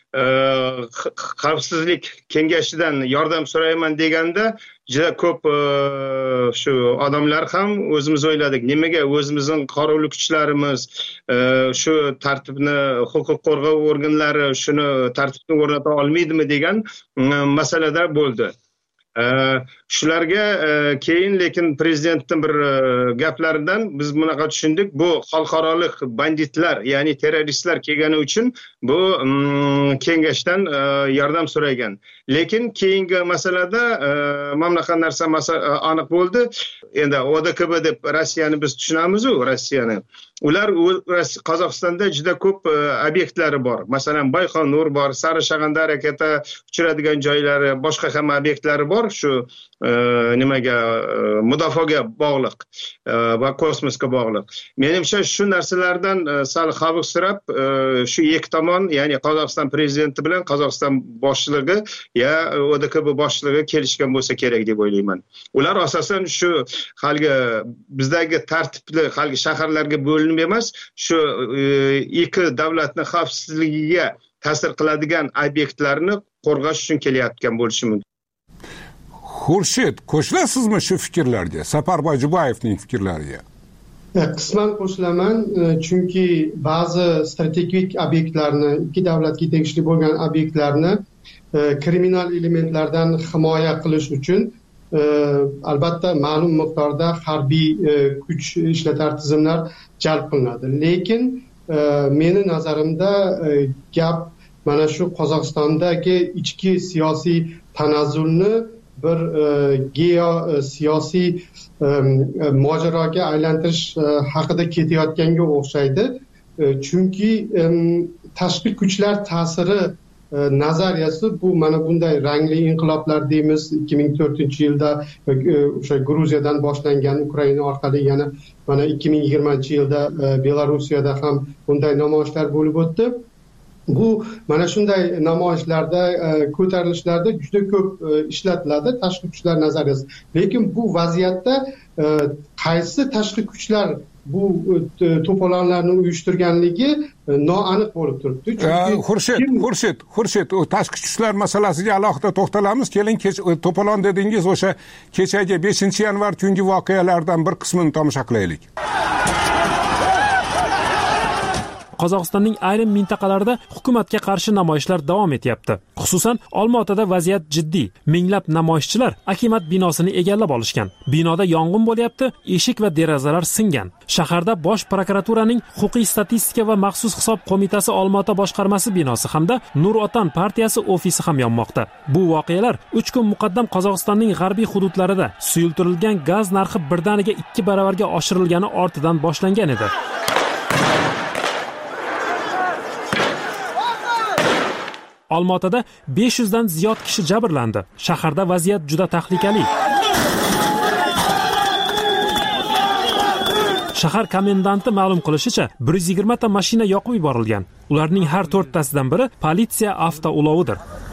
xavfsizlik kengashidan yordam so'rayman deganda juda ko'p shu odamlar ham o'zimiz o'yladik, nimaga o'zimizning qarovli kuchlarimiz shu tartibni, huquq qo'rg'ov organlari shuni tartibni o'rnata olmaydimi degan masalalar bo'ldi. Shularga keyin lekin prezidentning bir gaplaridan biz bunaqa tushundik, bu xalqaro banditlar, ya'ni terroristlar kelgani uchun bu kengashdan yordam so'ragan. Lekin keyingi masalada mana bunaqa narsa aniq bo'ldi. Endi O D K B deb Rossiyani biz tushunamiz-ku, Rossiyani. Ular Qozog'istonda juda ko'p obyektlari bor. Masalan, Bayqonur bor, Sarishag'anda harakati uchradigan joylari, boshqa ham obyektlari bor. Shu nimaga mudofaaga bog'liq va kosmosga bog'liq. Menimcha shu narsalardan sal xavfsirab shu ikki tomon, ya'ni Qozog'iston prezidenti bilan Qozog'iston boshlig'i ya O D K B boshlig'i kelishgan bo'lsa kerak deb o'ylayman. Ular asosan shu halgi bizdagi tartibli halgi shaharlarga bo'linib emas, shu ikki davlatning xavfsizligiga ta'sir qiladigan obyektlarni qo'rg'ash uchun kelayotgan bo'lishi mumkin. Xurshid, qo'shilasizmi shu fikrlarga, Saparboy Jubayevning fikrlariga? Qisman qo'shilaman, chunki ba'zi strategik obyektlarni, ikki davlatga tegishli bo'lgan obyektlarni kriminal elementlardan himoya qilish uchun albatta ma'lum miqdorda harbiy kuch ishlatar tizimlar jalb qilinadi. Lekin meni nazarimda gap mana shu Qozog'istondagi ichki siyosiy tanazzulni bir geosiyosiy mojaroga aylantirish haqida ketayotganga o'xshaydi. Chunki tashqi kuchlar ta'siri nazariyasi bu mana bunday rangli inqiloblar deymiz. ikki ming to'rtinchi yilda o'sha Gruziyadan boshlangan, Ukraina orqali yana mana ikki ming yigirmanchi yilda Belarusiyada ham bunday namoyishlar bo'lib o'tdi. Bu mana shunday namoyishlarda, ko'tarilishlarda juda ko'p ishlatiladi tashqi kuchlar nazariyasi. Lekin bu vaziyatda qaysi tashqi kuchlar bu to'polonlarni uyushtirganligi noaniq bo'lib turibdi. Xurshid, Xurshid, Xurshid, o tashqi kuchlar masalasiga alohida to'xtalamiz. Keling, to'polon dedingiz, o'sha kechagi beshinchi yanvar kungi voqealardan bir qismini tomosha qilaylik. Qozog'istonning ayrim mintaqalarida hukumatga qarshi namoyishlar davom etyapti. Xususan, Olmaotada vaziyat jiddiy. Minglab namoyishchilar Akimat binosini egallab olishgan. Binoda yong'in bo'lyapti, eshik va derazalar singan. Shaharda Bosh prokuraturaning huquqiy statistika va maxsus hisob qo'mitasi Olmaota boshqarmasi binosi hamda Nur Otan partiyasi ofisi ham yonmoqda. Bu voqealar uch kun muqaddam Qozog'istonning g'arbiy hududlarida suyultirilgan gaz narxi birdaniga ikki baravarga oshirilgani ortidan boshlangan edi. Olmaotada besh yuz dan ziyod kishi jabrlandi. Shaharda vaziyat juda tahlikali. Shahar komendanti ma'lum qilishicha, bir yuz yigirma ta mashina yoqib yuborilgan. Ularning har to'rttasidan biri politsiya avtoulovidir.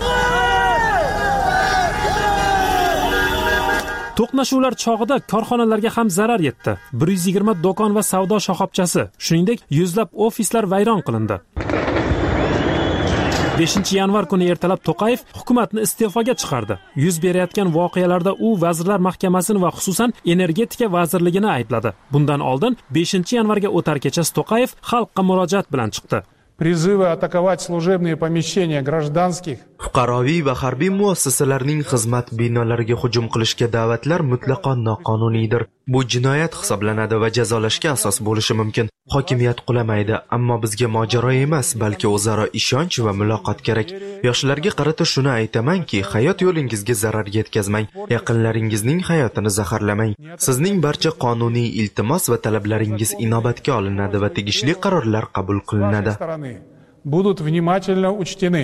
To'qnashuvlar chog'ida korxonalarga ham zarar yetdi. bir yuz yigirma do'kon va savdo shoxobchasi, shuningdek, yuzlab ofislar vayron qilindi. beshinchi yanvar kuni ertalab To'qayev hukumatni iste'foga chiqardi. Yuz berayotgan voqealarda u Vazirlar Mahkamasini va xususan Energetika vazirligini aybladi. Bundan oldin beshinchi yanvarga o'tar kechasi To'qayev xalqqa murojaat bilan chiqdi. Призывы атаковать служебные помещения гражданских fuqaroviy va harbiy muassasalarning xizmat binolariga hujum qilishga da'vatlar mutlaqo noqonuniydir. Bu jinoyat hisoblanadi va jazolashga asos bo'lishi mumkin. Hokimiyat qulamaydi, ammo bizga mojaro emas, balki o'zaro ishonch va muloqot kerak. Yoshlarga qarata shuni aytamanki, hayot yo'lingizga zarar yetkazmang, yaqinlaringizning hayotini zaharlamang. Sizning barcha qonuniy iltimos va talablaringiz inobatga olinadi va tegishli qarorlar qabul qilinadi. Будут внимательно учтены.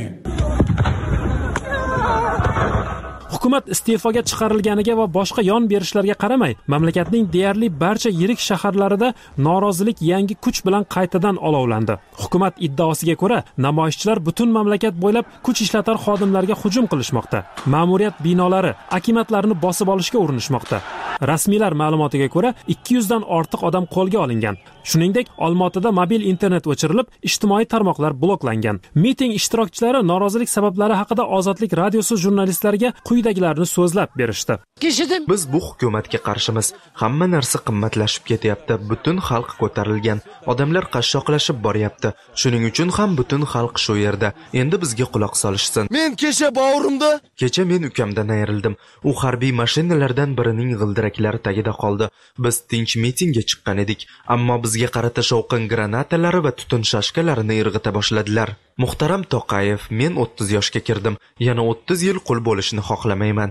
Hukumat iste'foga chiqarilganiga va boshqa yon berishlarga qaramay, mamlakatning deyarli barcha yirik shaharlarida norozilik yangi kuch bilan qaytadan olovlandi. Hukumat iddaosiga ko'ra, namoyishchilar butun mamlakat bo'ylab kuch ishlatar xodimlarga hujum qilishmoqda. Ma'muriyat binolari, akimatlarni bosib olishga urinishmoqda. Rasmiylar ma'lumotiga ko'ra, ikki yuz dan ortiq odam qo'lga olingan. Shuningdek, Olmaotada mobil internet o'chirilib, ijtimoiy tarmoqlar bloklangan. Miting ishtirokchilari norozilik sabablari haqida Ozodlik radiosi jurnalistlariga quyidagilarni so'zlab berishdi. Biz bu hukumatga qarshimiz. Hamma narsa qimmatlashib ketyapti. Butun xalq ko'tarilgan. Odamlar qashshoqlashib boryapti. Shuning uchun ham butun xalq shu yerda. Endi bizga quloq solishsin. Men kecha bovrimda, kecha men ukamdan ayrildim. U harbiy mashinalardan birining g'ildiraklari tagida qoldi. Biz tinch mitingga chiqqan edik, ammo bizga qarata shovqin granatalari va tutun shashkalarini irg'ita boshladilar. Muhtaram To'qayev, men o'ttiz yoshga kirdim. Yana o'ttiz yil qul bo'lishni xohlamayman.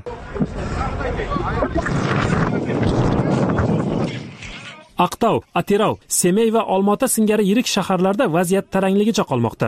Aqtau, Atirau, Semey va Olmaota singari yirik shaharlarda vaziyat tarangligicha qolmoqda.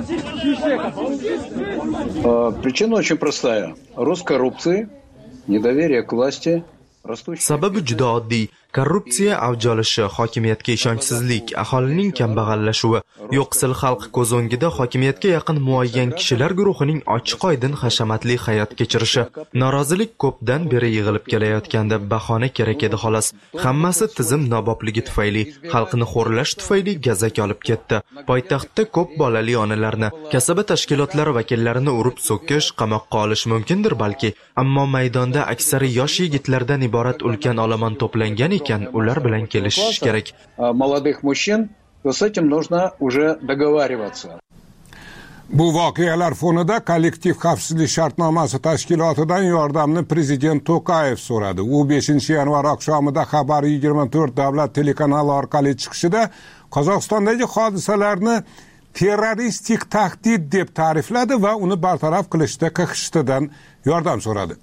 Причина очень простая. Рост коррупции, недоверие к власти. Sababi juda oddiy. Korrupsiya avj olishi, hokimiyatga ishonchsizlik, aholining kambag'allashuvi, yo'qsil xalq ko'z o'ngida hokimiyatga yaqin muayyan kishilar guruhining ochiq-oydin hashamatli hayot kechirishi. Norozilik ko'pdan beri yig'ilib kelayotganda bahona kerak edi xolos. Hammasi tizim nobobligi tufayli, xalqni xo'rlash tufayli gazak olib ketdi. Poytaxtda ko'p bolali onalarni, kasaba tashkilotlari vakillarini urib so'kish, qamoqqa olish mumkindir balki, ammo maydonda aksari yosh yigitlardan iborat ulkan olomon to'plangan ular bilan kelishish kerak. Молодых мужчин, то с этим нужно уже договариваться. Bu voqealar fonida kollektiv xavfsizlik shartnomasi tashkilotidan yordamni prezident To'qayev so'radi. U beshinchi yanvar oqshomida Xabar yigirma to'rt davlat telekanali orqali chiqishida Qozog'istondagi hodisalarni terroristik tahdid deb ta'rifladi va uni bartaraf qilishda K X T dan yordam so'radi.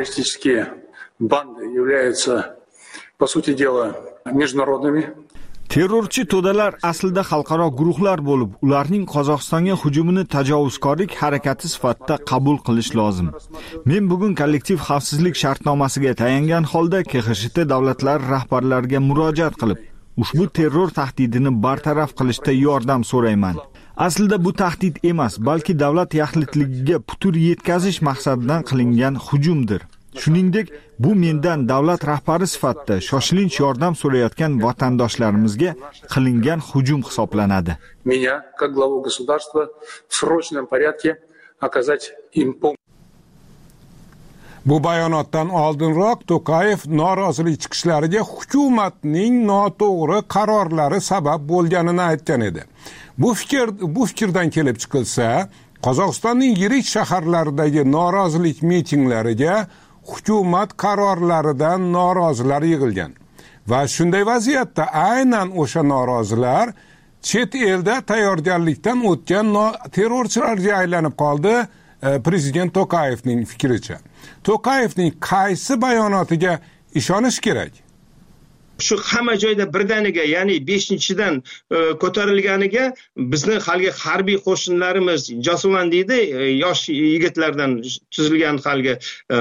Terroristik banды являются, по сути дела, международными. Terrorchi to'dalar aslida xalqaro guruhlar bo'lib, ularning Qozog'istonga hujumini tajovuzkorlik harakati sifatida qabul qilish lozim. Men bugun kollektiv xavfsizlik shartnomasiga tayangan holda K X S T davlatlari rahbarlariga murojaat qilib, ushbu terror tahdidini bartaraf qilishda yordam so'rayman. Aslida bu tahdid emas, balki davlat yaxlitligiga putur yetkazish maqsadidan qilingan hujumdir. Shuningdek, bu mendan davlat rahbari sifatida shoshilinch yordam so'rayotgan vatandoshlarimizga qilingan hujum hisoblanadi. Меня, как главу государства, в срочном порядке оказать им помощь. Bu bayonotdan oldinroq To'qayev norozilik chiqishlariga hukumatning noto'g'ri qarorlari sabab bo'lganini aytgan edi. Bu fikr bu fikrdan kelib chiqilsa, Qozog'istonning yirik shaharlaridagi norozilik mitinglariga hukumat qarorlaridan norozilar yig'ilgan. Va shunday vaziyatda aynan o'sha norozilar chet elda tayyorgarlikdan o'tgan terrorchilarga aylanib qoldi, prezident To'qayevning fikricha. To'qayevning qaysi bayonotiga ishonish kerak? Shu hamma joyda birdaniga, ya'ni beshinchidan ko'tarilganiga bizni halgi harbiy qo'shinlarimiz Josuvan deydi, yosh yigitlardan tuzilgan halgi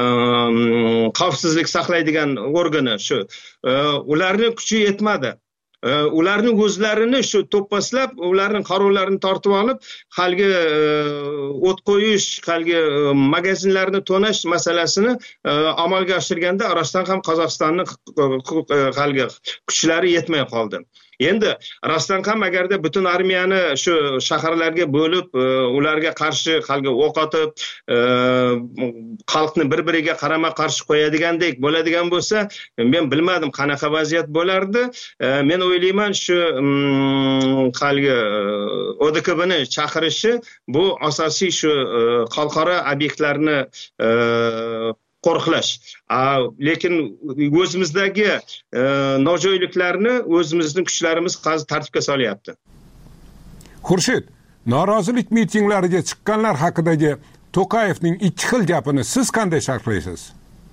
xavfsizlik saqlaydigan organi shu. Ularning kuchi yetmadi. Ularning o'zlarini shu to'ppaslab, ularning qarovlarini tortib olib, halgi o't qo'yish, halgi magazinlarni to'nash masalasini amalga oshirganda rostdan ham Qozog'istonning halgi kuchlari yetmay qoldi. Endi rostdan ham agarda butun armiyani shu shaharlarga bo'lib, ularga qarshi halgi o'q otib, xalqni bir-biriga qarama-qarshi qo'yadigandek bo'ladigan bo'lsa, men bilmadim qanaqa vaziyat bo'lardi. Men o'ylayman shu halgi O D K Bni chaqirishi bu asosiy shu xalqaro obyektlarni qo'riqlash. Lekin o'zimizdagi nojo'yliklarni o'zimizning kuchlarimiz hozir tartibga solyapti. Xurshid, norozilik mitinglariga chiqqanlar haqidagi To'qayevning ikki xil gapini siz qanday sharhlaysiz?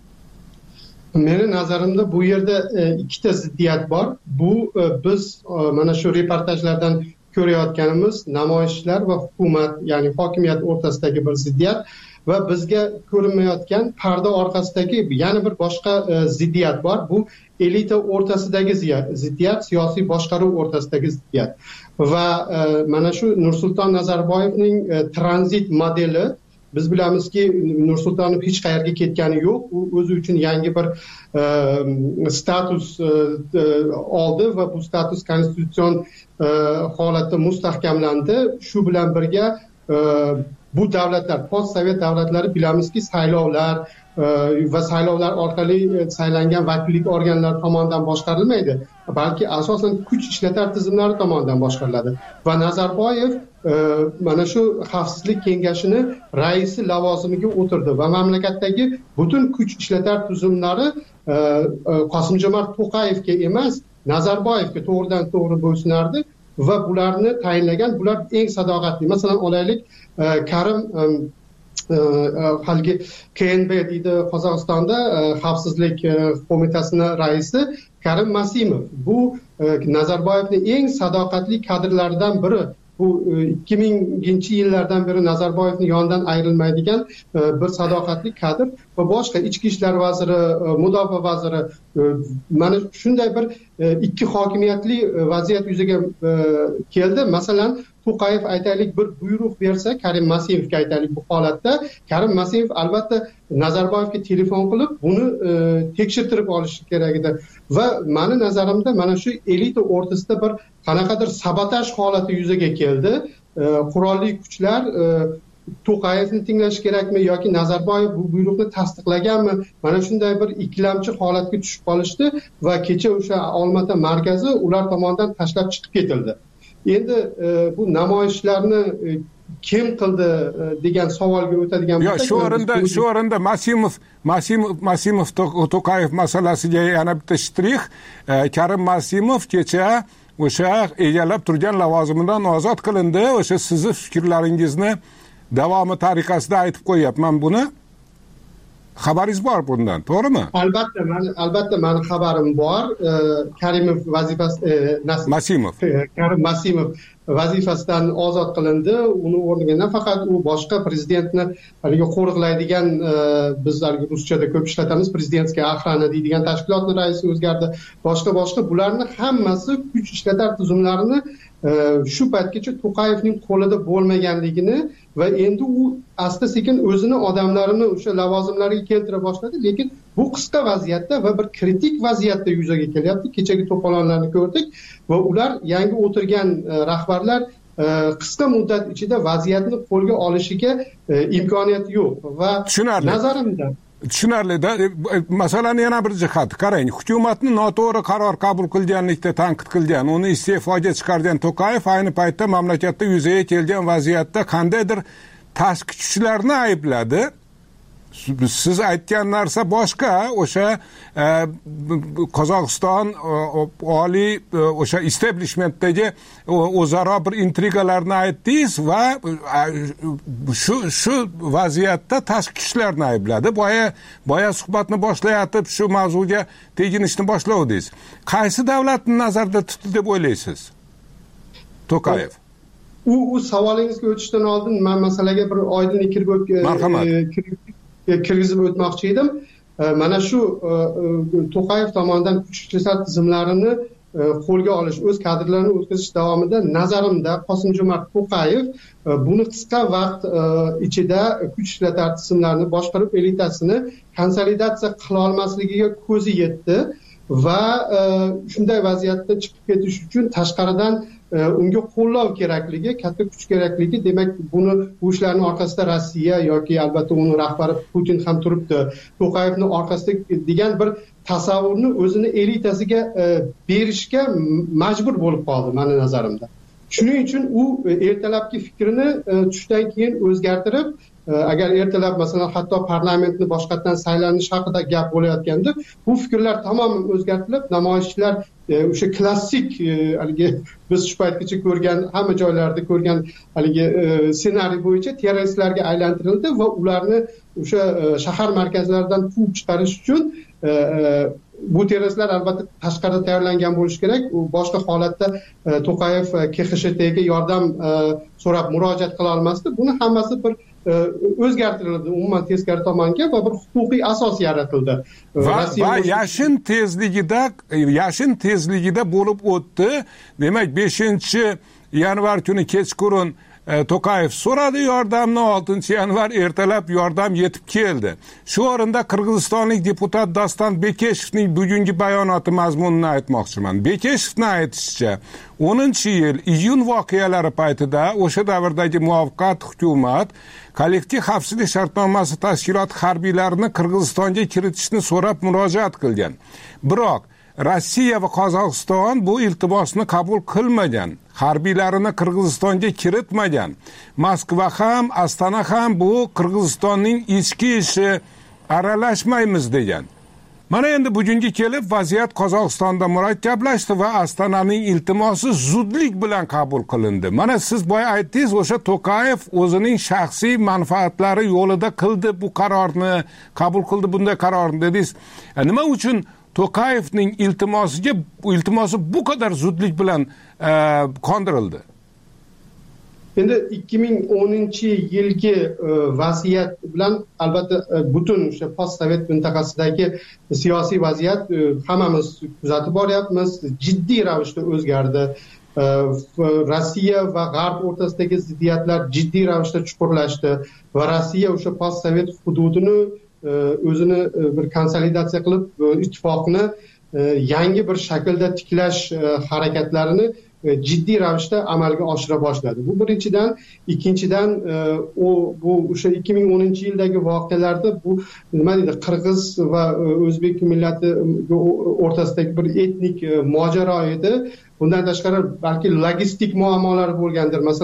Meni nazarimda bu yerda ikkita ziddiyat bor. Bu biz mana shu reportajlardan ko'rayotganimiz namoyishlar va hukumat, ya'ni hokimiyat o'rtasidagi bir ziddiyat va bizga ko'rinmayotgan parda orqasidagi yana bir boshqa ziddiyat bor. Bu elita o'rtasidagi ziddiyat, siyosiy boshqaruv o'rtasidagi ziddiyat. Va mana shu Nursulton Nazarboyevning tranzit modeli, biz bilamizki Nursultonov hech qayerga ketgani yo'q. U o'zi uchun yangi bir status oldi va bu status konstitutsion holatda mustahkamlandi. Shu bilan birga bu davlatlar, post-sovet davlatlari bilamizki saylovlar va saylovlar orqali saylangan vakillik organlari tomonidan boshqarilmaydi, balki asosan kuch ishlatar tizimlari tomonidan boshqariladi. Va Nazarboyev mana shu xavfsizlik kengashini raisi lavozimiga o'tirdi va mamlakatdagi butun kuch ishlatar tizimlari Qosimjomart To'qayevga emas, Nazarboyevga to'g'ridan to'g'ri bo'ysunardi va bularni tayinlagan, bular eng sadoqatli. Masalan, olaylik, Karim halgi K N B deydi Qozog'istonda xavfsizlik qo'mitasining raisi Karim Masimov. Bu Nazarboyevning eng sadoqatli kadrlaridan biri. Bu ikki minginchi yillardan beri Nazarboyevning yonidan ayrilmaydigan bir sadoqatli kadr va boshqa ichki ishlar vaziri, mudofaa vaziri, mana shunday bir ikki hokimiyatli vaziyat yuzaga keldi. Masalan, To'qayev aytaylik bir buyruq bersa, Karim Masimovga aytaylik bu holatda, Karim Masimov albatta Nazarboyevga telefon qilib buni tekshirtirib olishi kerak edi. Va meni nazarimda mana shu elita o'rtasida bir qanaqadir sabotaj holati yuzaga keldi. Qurolli kuchlar To'qayevni tinglash kerakmi yoki Nazarboyev bu buyruqni tasdiqlaganmi? Mana shunday bir ikkilamchi holatga tushib qolishdi va kecha o'sha Olmaota markazi ular tomonidan tashlab chiqib ketildi. Endi bu namoyishlarni kim qildi degan savolga o'tadigan bo'lsak, shu o'rinda shu o'rinda Masimov Masimov Masimov To'qayev masalasiga yana bitta shtrix. Karim Masimov kecha o'sha egallab turgan lavozimidan ozod qilindi. O'sha sizni fikrlaringizni davomi tariqasida aytib qo'yapman buni. xabaringiz bor bundan, to'g'rimi? Albatta, men albatta meni xabarim bor. Karimov vazifasi Masimov. Karim Masimov vazifasidan ozod qilindi. Uni o'rniga nafaqat u boshqa prezidentni haligi qo'riqlaydigan, biz haligi ruschada ko'p ishlatamiz, prezidentskiy охрана deydigan tashkilotning raisi o'zgardi. Boshqa boshqa bularni hammasi kuch ishlatar tizimlarini shu paytgacha To'qayevning qo'lida bo'lmaganligini va endi u asta sekin o'zini odamlarini o'sha lavozimlarga keltira boshladi, lekin bu qisqa vaziyatda va bir kritik vaziyatda yuzaga kelyapti. Kechagi to'polonlarni ko'rdik va ular yangi o'tirgan rahbarlar qisqa muddat ichida vaziyatni qo'lga olishiga imkoniyat yo'q va nazarimda tushunarli-da. Masalani yana bir jihati qarang, hukumatni noto'g'ri qaror qabul qilganlikda tanqid qilgan, uni iste'foga chiqargan To'qayev ayni paytda mamlakatda yuzaga kelgan vaziyatda qandaydir tashqi kuchlarni aybladi. Siz aytgan narsa boshqa, o'sha Qozog'iston oliy o'sha establishmentdagi o'zaro bir intrigalarni aytdingiz va shu shu vaziyatda tashqi kuchlarni aybladi. Boya boya suhbatni boshlayotib shu mavzuga teginishni boshlavdingiz. Qaysi davlatni nazarda tutdi deb o'ylaysiz, To'qayev? U u savolingizga o'tishdan oldin men masalaga bir oydinlik kirib kirgizib o'tmoqchi edim. Mana shu To'qayev tomonidan kuch ishlatar tizimlarini qo'lga olish, o'z kadrlarini o'tkazish davomida nazarimda Qosim-Jo'mart To'qayev buni qisqa vaqt ichida kuch ishlatar tizimlarini boshqarib elitasini konsolidatsiya qila olmasligiga ko'zi yetdi va shunday vaziyatda chiqib ketish uchun tashqaridan unga qo'llov kerakligi, katta kuch kerakligi, demak buni bu ishlarning orqasida Rossiya yoki albatta uni rahbari Putin ham turibdi. To'qayevning orqasida degan bir tasavvurni o'zini elitasiga berishga majbur bo'lib qoldi meni nazarimda. Shuning uchun u ertalabki fikrini tushdan keyin o'zgartirib, agar ertalab masalan hatto parlamentni boshqatdan saylanish haqida gap bo'layotganda, bu fikrlar tamoman o'zgartirilib, namoyishchilar o'sha klassik haligi biz shu paytgacha ko'rgan, hamma joylarda ko'rgan haligi ssenariy bo'yicha terroristlarga aylantirildi va ularni o'sha shahar markazlaridan quvib chiqarish uchun bu terroristlar albatta tashqarida tayyorlangan bo'lishi kerak. U boshqa holatda To'qayev K X S Tga yordam so'rab murojaat qila olmasdi. Buni hammasi bir o'zgartirildi, umuman teskari tomonga va bir huquqiy asos yaratildi. Va, va yashin tezligida yashin tezligida bo'lib o'tdi. Demak, beshinchi yanvar kuni kechqurun To'qayev so'radi yordamni, oltinchi yanvar ertalab yordam yetib keldi. Shu o'rinda qirg'izistonlik deputat Dastan Bekeshevning bugungi bayonoti mazmunini aytmoqchiman. Bekeshevning aytishicha, o'ninchi yil iyun voqealari paytida o'sha davrdagi muvaqqat hukumat kollektiv xavfsizlik shartnomasi tashkiloti harbiylarini Qirg'izistonga kiritishni so'rab murojaat qilgan. Biroq Rossiya va Qozog'iston bu iltimosni qabul qilmagan. Harbiylarini Qirg'izistonga kiritmagan. Moskva ham, Astana ham bu Qirg'izistonning ichki ishi, aralashmaymiz degan. Mana endi bugungi kelib vaziyat Qozog'istonda murakkablashdi va Astananing iltimosi zudlik bilan qabul qilindi. Mana siz boya aytdingiz, o'sha To'qayev o'zining shaxsiy manfaatlari yo'lida qildi bu qarorni, qabul qildi bunday qarorni dedingiz. Nima uchun To'qayevning iltimosiga iltimosi bu kadar zudlik bilan e, qondirildi? Endi ikki ming o'ninchi yilgi e, vaziyat bilan albatta e, butun o'sha postsovet mintaqasidagi siyosiy vaziyat e, hammamiz kuzatib boryapmiz, jiddiy ravishda o'zgardi. E, Rossiya va G'arb o'rtasidagi ziddiyatlar jiddiy ravishda chuqurlashdi va Rossiya o'sha postsovet hududini o'zini bir konsolidatsiya qilib ittifoqni yangi bir shaklda tiklash harakatlarini jiddiy ravishda amalga oshira boshladi. Bu birinchidan, ikkinchidan u bu o'sha ikki ming o'ninchi yildagi voqealarda bu nima deydi, qirg'iz va o'zbek millati o'rtasidagi bir etnik mojaro edi. Bundan tashqari balki logistik muammolar bo'lgandir. Masalan,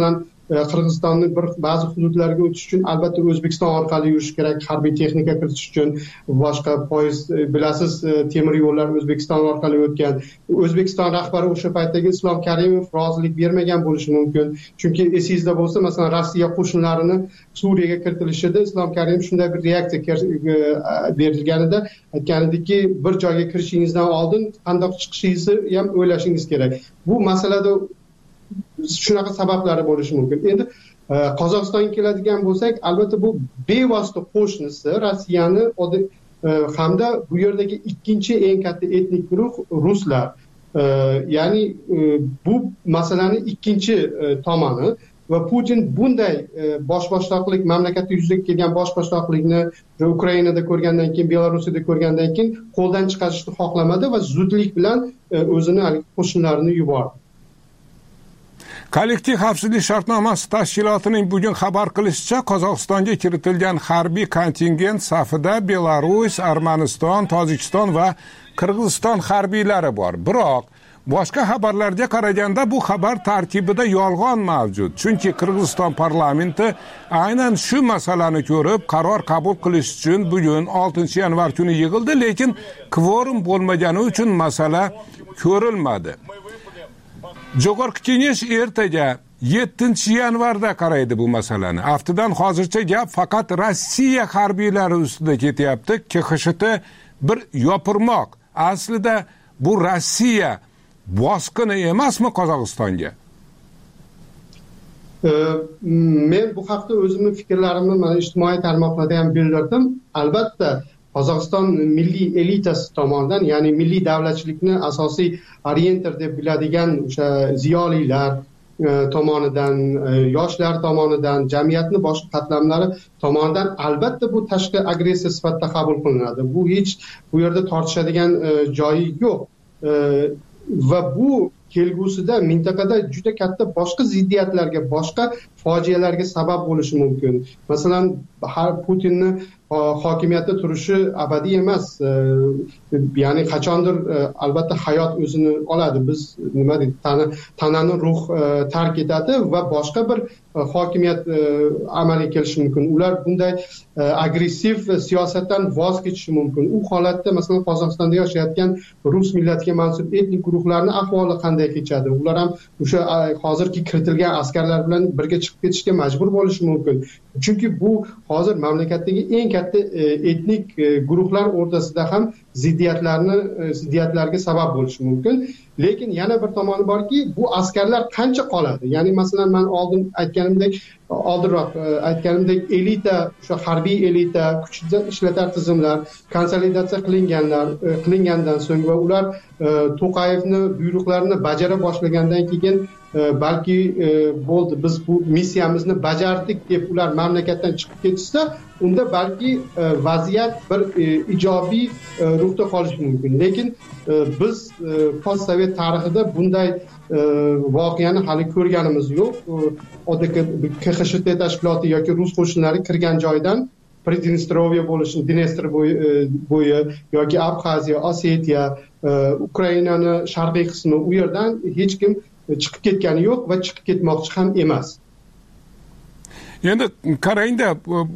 Qirg'izistonning bir ba'zi hududlariga o'tish uchun albatta O'zbekiston orqali yurish kerak, harbiy texnika kiritish uchun boshqa poyezd, bilasiz, temir yo'llar O'zbekiston orqali o'tgan. O'zbekiston rahbari o'sha paytdagi Islom Karimov rozilik bermagan bo'lishi mumkin. Chunki esingizda bo'lsa, masalan, Rossiya qo'shinlarini Suriyaga kiritilishida Islom Karimov shunday bir reaksiya berilganida aytganidiki, bir joyga kirishingizdan oldin qandoq chiqishingizni ham o'ylashingiz kerak. Bu masalada shunaqa sabablari bo'lishi mumkin. Endi Qozog'istonga keladigan bo'lsak, albatta bu bevosita qo'shnisi Rossiyani hamda bu yerdagi ikkinchi eng katta etnik guruh ruslar. Ya'ni bu masalani ikkinchi tomoni va Putin bunday bosh boshliqlik, mamlakatda yuzaga kelgan bosh boshliqlikni Ukrainada ko'rgandan keyin, Belarusda ko'rgandan keyin qo'ldan chiqarishni xohlamadi va zudlik bilan o'zini qo'shinlarini yubordi. Kollektiv xavfsizlik shartnomasi tashkilotining bugun xabar qilishicha, Qozog'istonga kiritilgan harbiy kontingent safida Belarus, Armaniston, Tojikiston va Qirg'iziston harbiylari bor. Biroq boshqa xabarlarga qaraganda bu xabar tarkibida yolg'on mavjud. Chunki Qirg'iziston parlamenti aynan shu masalani ko'rib, qaror qabul qilish uchun bugun oltinchi yanvar kuni yig'ildi, lekin kvorum bo'lmagani uchun masala ko'rilmadi. Jo'g'org'i Kengash ertaga yettinchi yanvarda qaraydi bu masalani. Aftidan hozircha gap faqat Rossiya harbiylari ustida ketyapti. K X S H T bir yopirmoq. Aslida bu Rossiya bosqini emasmi Qozog'istonga? Men bu haqda o'zimning fikrlarimni mana ijtimoiy tarmoqlarda ham bildirdim. Albatta Qozog'iston milliy elitasi tomonidan, ya'ni milliy davlatchilikni asosiy orientir deb biladigan o'sha ziyolilar tomonidan, yoshlar tomonidan, jamiyatning boshqa qatlamlari tomonidan albatta bu tashqi agressiya sifatida qabul qilinadi. Bu hech bu yerda tortishadigan joyi yo'q. Va bu kelgusida mintaqada juda katta boshqa ziddiyatlarga, boshqa fojialarga sabab bo'lishi mumkin. Masalan, har Putinni hokimiyatda turishi abadiy emas. Ya'ni qachondir albatta hayot o'zini oladi. Biz nima deydi, tana tanani ruh tark etadi va boshqa bir hokimiyat amalga kelishi mumkin. Ular bunday agressiv siyosatdan voz kechishi mumkin. U holatda masalan Qozog'istonda yashayotgan rus millatiga mansub etnik guruhlarning ahvoli qanday kechadi? Ular ham o'sha hozirgi kiritilgan askarlar bilan birga chiqib ketishga majbur bo'lishi mumkin. Chunki bu hozir mamlakatdagi eng katta etnik guruhlar o'rtasida ham ziddiyatlarni ziddiyatlarga sabab bo'lishi mumkin. Lekin yana bir tomoni borki, bu askarlar qancha qoladi? Ya'ni masalan men oldin aytganimdek, oldinroq aytganimdek elita, o'sha harbiy elita, kuchda ishlatar tizimlar konsolidatsiya qilinganlar, qilingandan so'ng va ular To'qayevni buyruqlarini bajara boshlagandan keyin balki bo'ldi, biz bu missiyamizni bajardik deb ular mamlakatdan chiqib ketsa, unda balki vaziyat bir ijobiy ruhda qolishi mumkin. Lekin biz postsovet tarixida bunday voqeani hali ko'rganimiz yo'q. Oddiy K X S H T tashkiloti yoki rus qo'shinlari kirgan joydan Pridnestrovye bo'lishi, Dnestr bo'yi yoki Abxaziya, Osetiya, Ukrainani sharqiy qismi, u yerdan hech kim chiqib ketgani yo'q va chiqib ketmoqchi ham emas. Endi qarangda,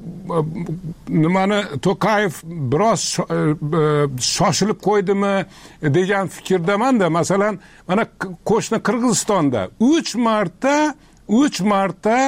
nimani To'qayev biroz shoshilib qo'ydimi degan fikrdamanda. Masalan, mana qo'shni Qirg'izistonda uch marta uch marta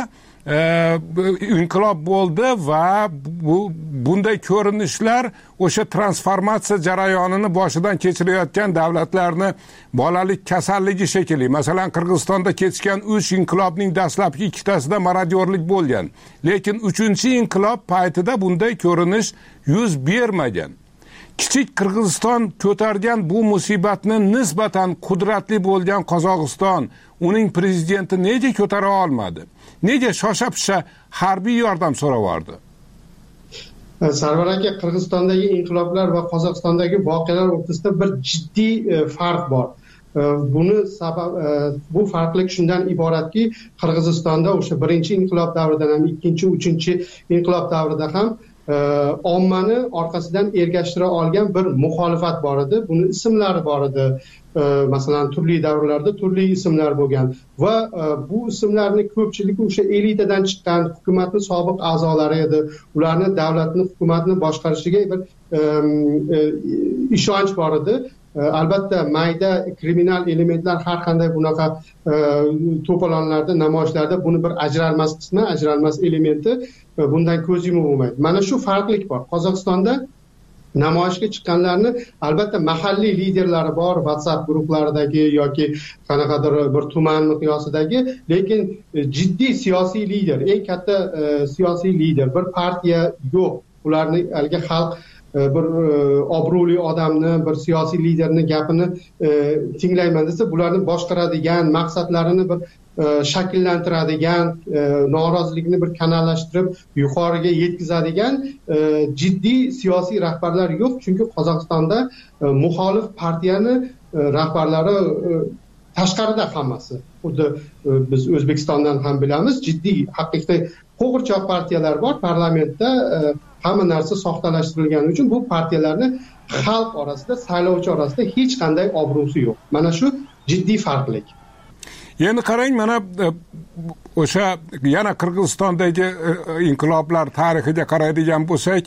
inqilob bo'ldi va bu bunday ko'rinishlar o'sha transformatsiya jarayonini boshidan kechirayotgan davlatlarni bolalik kasalligi shekilli. Masalan, Qirg'izistonda kechgan uch inqilobning dastlabki ikkitasida marodyorlik bo'lgan. Lekin uchinchi inqilob paytida bunday ko'rinish yuz bermagan. Kichik Qirg'iziston ko'targan bu musibatni nisbatan qudratli bo'lgan Qozog'iston, uning prezidenti nega ko'tara olmadi? Nega shosha-pisha harbiy yordam so'ravardi? Sarvar aka, Qirg'izistondagi inqiloblar va Qozog'istondagi voqealar o'rtasida bir jiddiy farq bor. Buni sabab bu farqlik shundan iboratki, Qirg'izistonda o'sha birinchi inqilob davrida ham, ikkinchi, uchinchi inqilob davrida ham ommani orqasidan ergashtira olgan bir muxolifat bor edi. Buni ismlari bor edi. masalan turli davrlarda turli ismlar bo'lgan va bu ismlarni ko'pchiligi o'sha elitadan chiqqan hukumatning sobiq a'zolari edi. Ularni davlatni, hukumatni boshqarishiga bir ishonch bor edi. Albatta mayda kriminal elementlar har qanday bunaqa to'polonlarda, namoyishlarda buni bir ajralmas qismi, ajralmas elementi, bundan ko'z yumib bo'lmaydi. Mana shu farqlik bor. Qozog'istonda namoyishga chiqqanlarni albatta mahalliy liderlari bor, WhatsApp guruhlaridagi yoki qanaqadir bir tuman miqyosidagi, lekin jiddiy siyosiy lider, eng katta siyosiy lider, bir partiya yo'q. Ularni haligi xalq bir obro'li odamni, bir siyosiy liderni gapini tinglayman desa, bularni boshqaradigan, maqsadlarini bir shakllantiradigan, norozilikni bir kanallashtirib yuqoriga yetkazadigan jiddiy siyosiy rahbarlar yo'q. Chunki Qozog'istonda muxolif partiyani rahbarlari tashqarida hammasi. Xuddi biz O'zbekistondan ham bilamiz, jiddiy haqiqiy qo'g'irchoq partiyalar bor parlamentda. Hamma narsa soxtalashtirilgani uchun bu partiyalarni xalq orasida, saylovchi orasida hech qanday obro'si yo'q. Mana shu jiddiy farqlik. Endi qarang, mana o'sha yana Qirg'izistondagi inqiloblar tarixiga qaraydigan bo'lsak,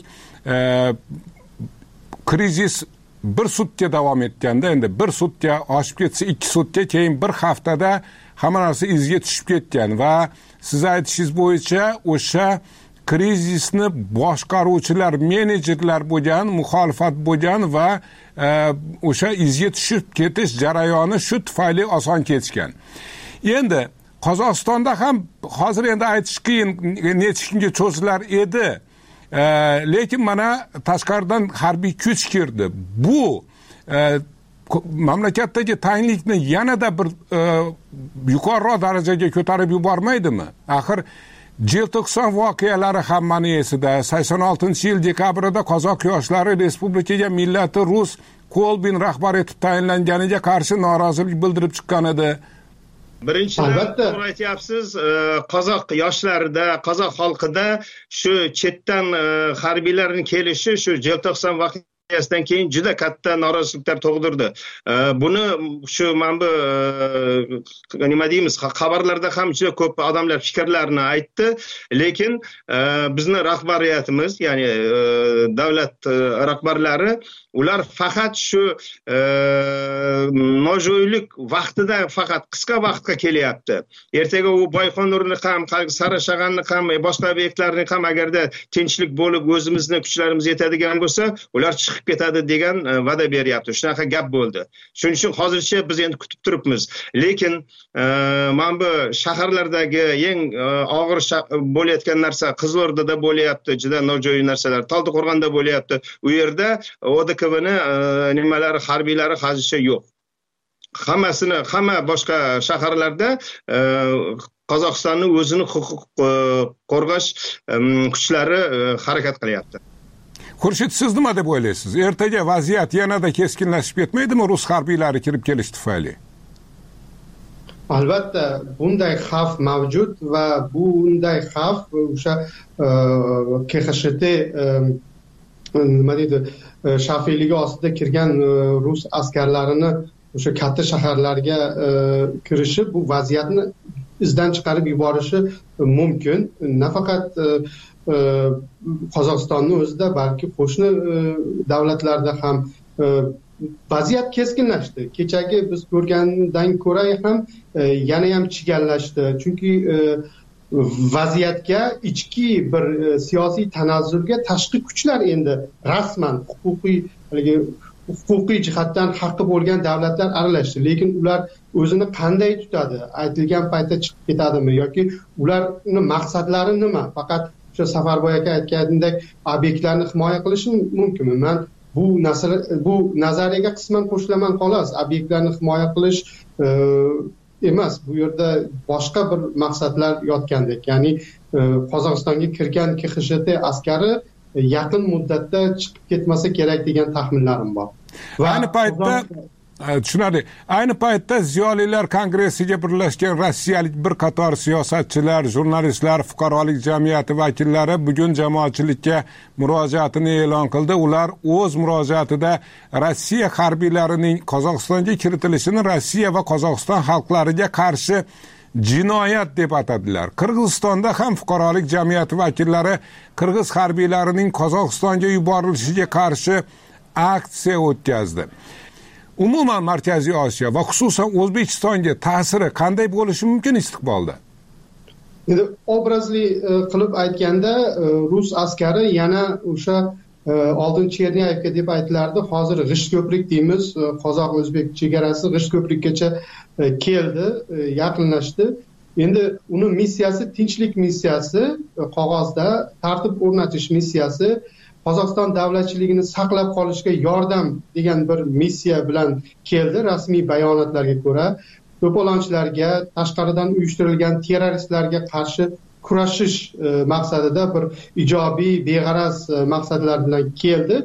krizis bir sutka davom etganda, endi bir sutka oshib ketsa, ikki sutka, keyin bir haftada hamma narsa iziga tushib ketgan va siz aytishingiz bo'yicha o'sha krizisni boshqaruvchilar, menejerlar bo'lgan, muxolifat bo'lgan va o'sha iziga tushib ketish jarayoni shu tufayli oson kechgan. Endi Qozog'istonda ham hozir endi aytish qiyin, necha kunga cho'zilar edi. Lekin mana tashqaridan harbiy kuch kirdi. Bu mamlakatdagi tanglikni yanada bir yuqoriroq darajaga ko'tarib yubormaydimi? Axir Желтоқсан voqealari hammani esida. sakson oltinchi yil dekabrida qozoq yoshlari respublikaga millati rus Kolbin rahbar etib tayinlanganiga qarshi norozilik bildirib chiqqan edi. Birinchidan to'g'ri aytyapsiz, qozoq yoshlarida, qozoq xalqida shu chetdan harbiylarning kelishi shu Желтоқсан voqeasidan keyin juda katta noroziliklar tug'dirdi. Buni shu mana bu nima deymiz, xabarlarda ham juda ko'p odamlar fikrlarini aytdi, lekin bizni rahbariyatimiz, ya'ni davlat rahbarlari, ular faqat shu nojo'ylik vaqtida faqat qisqa vaqtga kelyapti. Ertaga u Boyqonurni ham, Sarashag'anni ham, boshqa obyektlarni ham agarda tinchlik bo'lib o'zimizni kuchlarimiz yetadigan bo'lsa, ular chiqib ketadi degan va'da beryapti. Shunaqa gap bo'ldi. Shuning uchun hozircha biz endi kutib turibmiz. Lekin mana bu shaharlardagi eng og'ir bo'layotgan narsa Qizilordada bo'layapti, juda nojo'ya narsalar. Taldiqo'rg'onda bo'layapti. U yerda O D K B'ni nimalari, harbiylari hozircha yo'q. Hammasini, hamma boshqa shaharlarda Qozog'istonning o'zini huquq qo'rg'ash kuchlari harakat qilyapti. Xurshid, siz nima deb o'ylaysiz? Ertaga vaziyat yanada keskinlashib ketmaydimi rus harbiylari kirib kelish tufayli? Albatta bunday xavf mavjud va bunday xavf o'sha K X S T nima deydi, shafeligi ostida kirgan rus askarlarini o'sha katta shaharlarga kirishi bu vaziyatni izdan chiqarib yuborishi mumkin. Nafaqat Qozog'istonning o'zida, balki qo'shni davlatlarda ham vaziyat keskinlashdi. Kechagi biz ko'rgandan ko'ra ham yana ham chigallashdi. Chunki vaziyatga, ichki bir siyosiy tanazzulga tashqi kuchlar endi rasman huquqiy huquqiy jihatdan haqqi bo'lgan davlatlar aralashdi. Lekin ular o'zini qanday tutadi? Aytilgan paytda chiqib ketadimi yoki ularning maqsadlari nima? Faqat o'sha Safarboy aka aytganidek obyektlarni himoya qilishi mumkinmi? Men bu nasr bu nazariyaga qisman qo'shilaman xolos. Obyektlarni himoya qilish emas, bu yerda boshqa bir maqsadlar yotgandek. Ya'ni Qozog'istonga kirgan K X S T askari yaqin muddatda chiqib ketmasa kerak degan taxminlarim bor. Va ayni paytda tushunadi. Ayni paytda Ziyolilar kongressiga birlashgan rossiyalik bir qator siyosatchilar, jurnalistlar, fuqarolik jamiyati vakillari bugun jamoatchilikka murojaatini e'lon qildi. Ular o'z murojaatida Rossiya harbiylarining Qozog'istonga kiritilishini Rossiya va Qozog'iston xalqlariga qarshi jinoyat deb atadilar. Qirg'izistonda ham fuqarolik jamiyati vakillari qirg'iz harbiylarining Qozog'istonga yuborilishiga qarshi aksiya o'tkazdi. Umuman Markaziy Osiyo va xususan O'zbekistonga ta'siri qanday bo'lishi mumkin istiqbolda? Endi obrazli qilib aytganda, rus askari yana o'sha oldin Cherniyevga deb aytilardi, hozir G'ishtko'prik deymiz, qozoq-o'zbek chegarasi G'ishtko'prikgacha keldi, yaqinlashdi. Endi uni missiyasi tinchlik missiyasi, qog'ozda tartib o'rnatish missiyasi, Qozog'iston davlatchiligini saqlab qolishga yordam degan bir missiya bilan keldi. Rasmiy bayonotlarga ko'ra, to'polonchilarga, tashqaridan uyushtirilgan terroristlarga qarshi kurashish maqsadida bir ijobiy, beg'araz maqsadlar bilan keldi.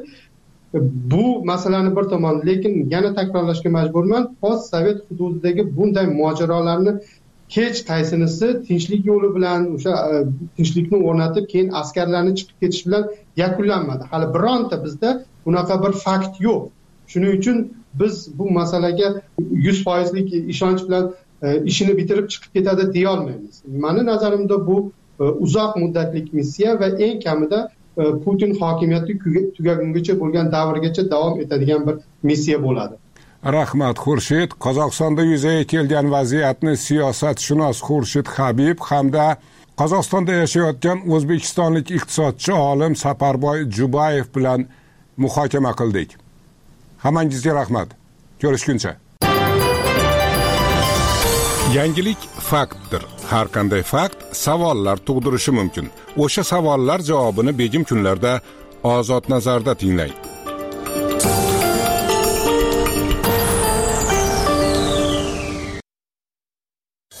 Bu masalani bir tomon, lekin yana takrorlashga majburman, post-sovet hududidagi bunday mojarolarni hech qaysinisi tinchlik yo'li bilan o'sha tinchlikni o'rnatib keyin askarlarni chiqib ketish bilan yakunlanmadi. Hali bironta bizda bunaqa bir fakt yo'q. Shuning uchun biz bu masalaga yuz foizlik ishonch bilan ishini bitirib chiqib ketadi deya olmaymiz. Meni nazarimda bu uzoq muddatlik missiya va eng kamida Putin hokimiyati tugagungacha bo'lgan davrgacha davom etadigan bir missiya bo'ladi. Rahmat Xurshid. Qozog'istonda yuzaga kelgan vaziyatni siyosatshunos Xurshid Habib hamda Qozog'istonda yashayotgan o'zbekistonlik iqtisodchi olim Saparboy Jubayev bilan muhokama qildik. Hammangizga rahmat. Ko'rishguncha. Yangilik faktdir. Har qanday fakt savollar tug'dirishi mumkin. O'sha savollar javobini begim kunlarda Ozod nazarda tinglang.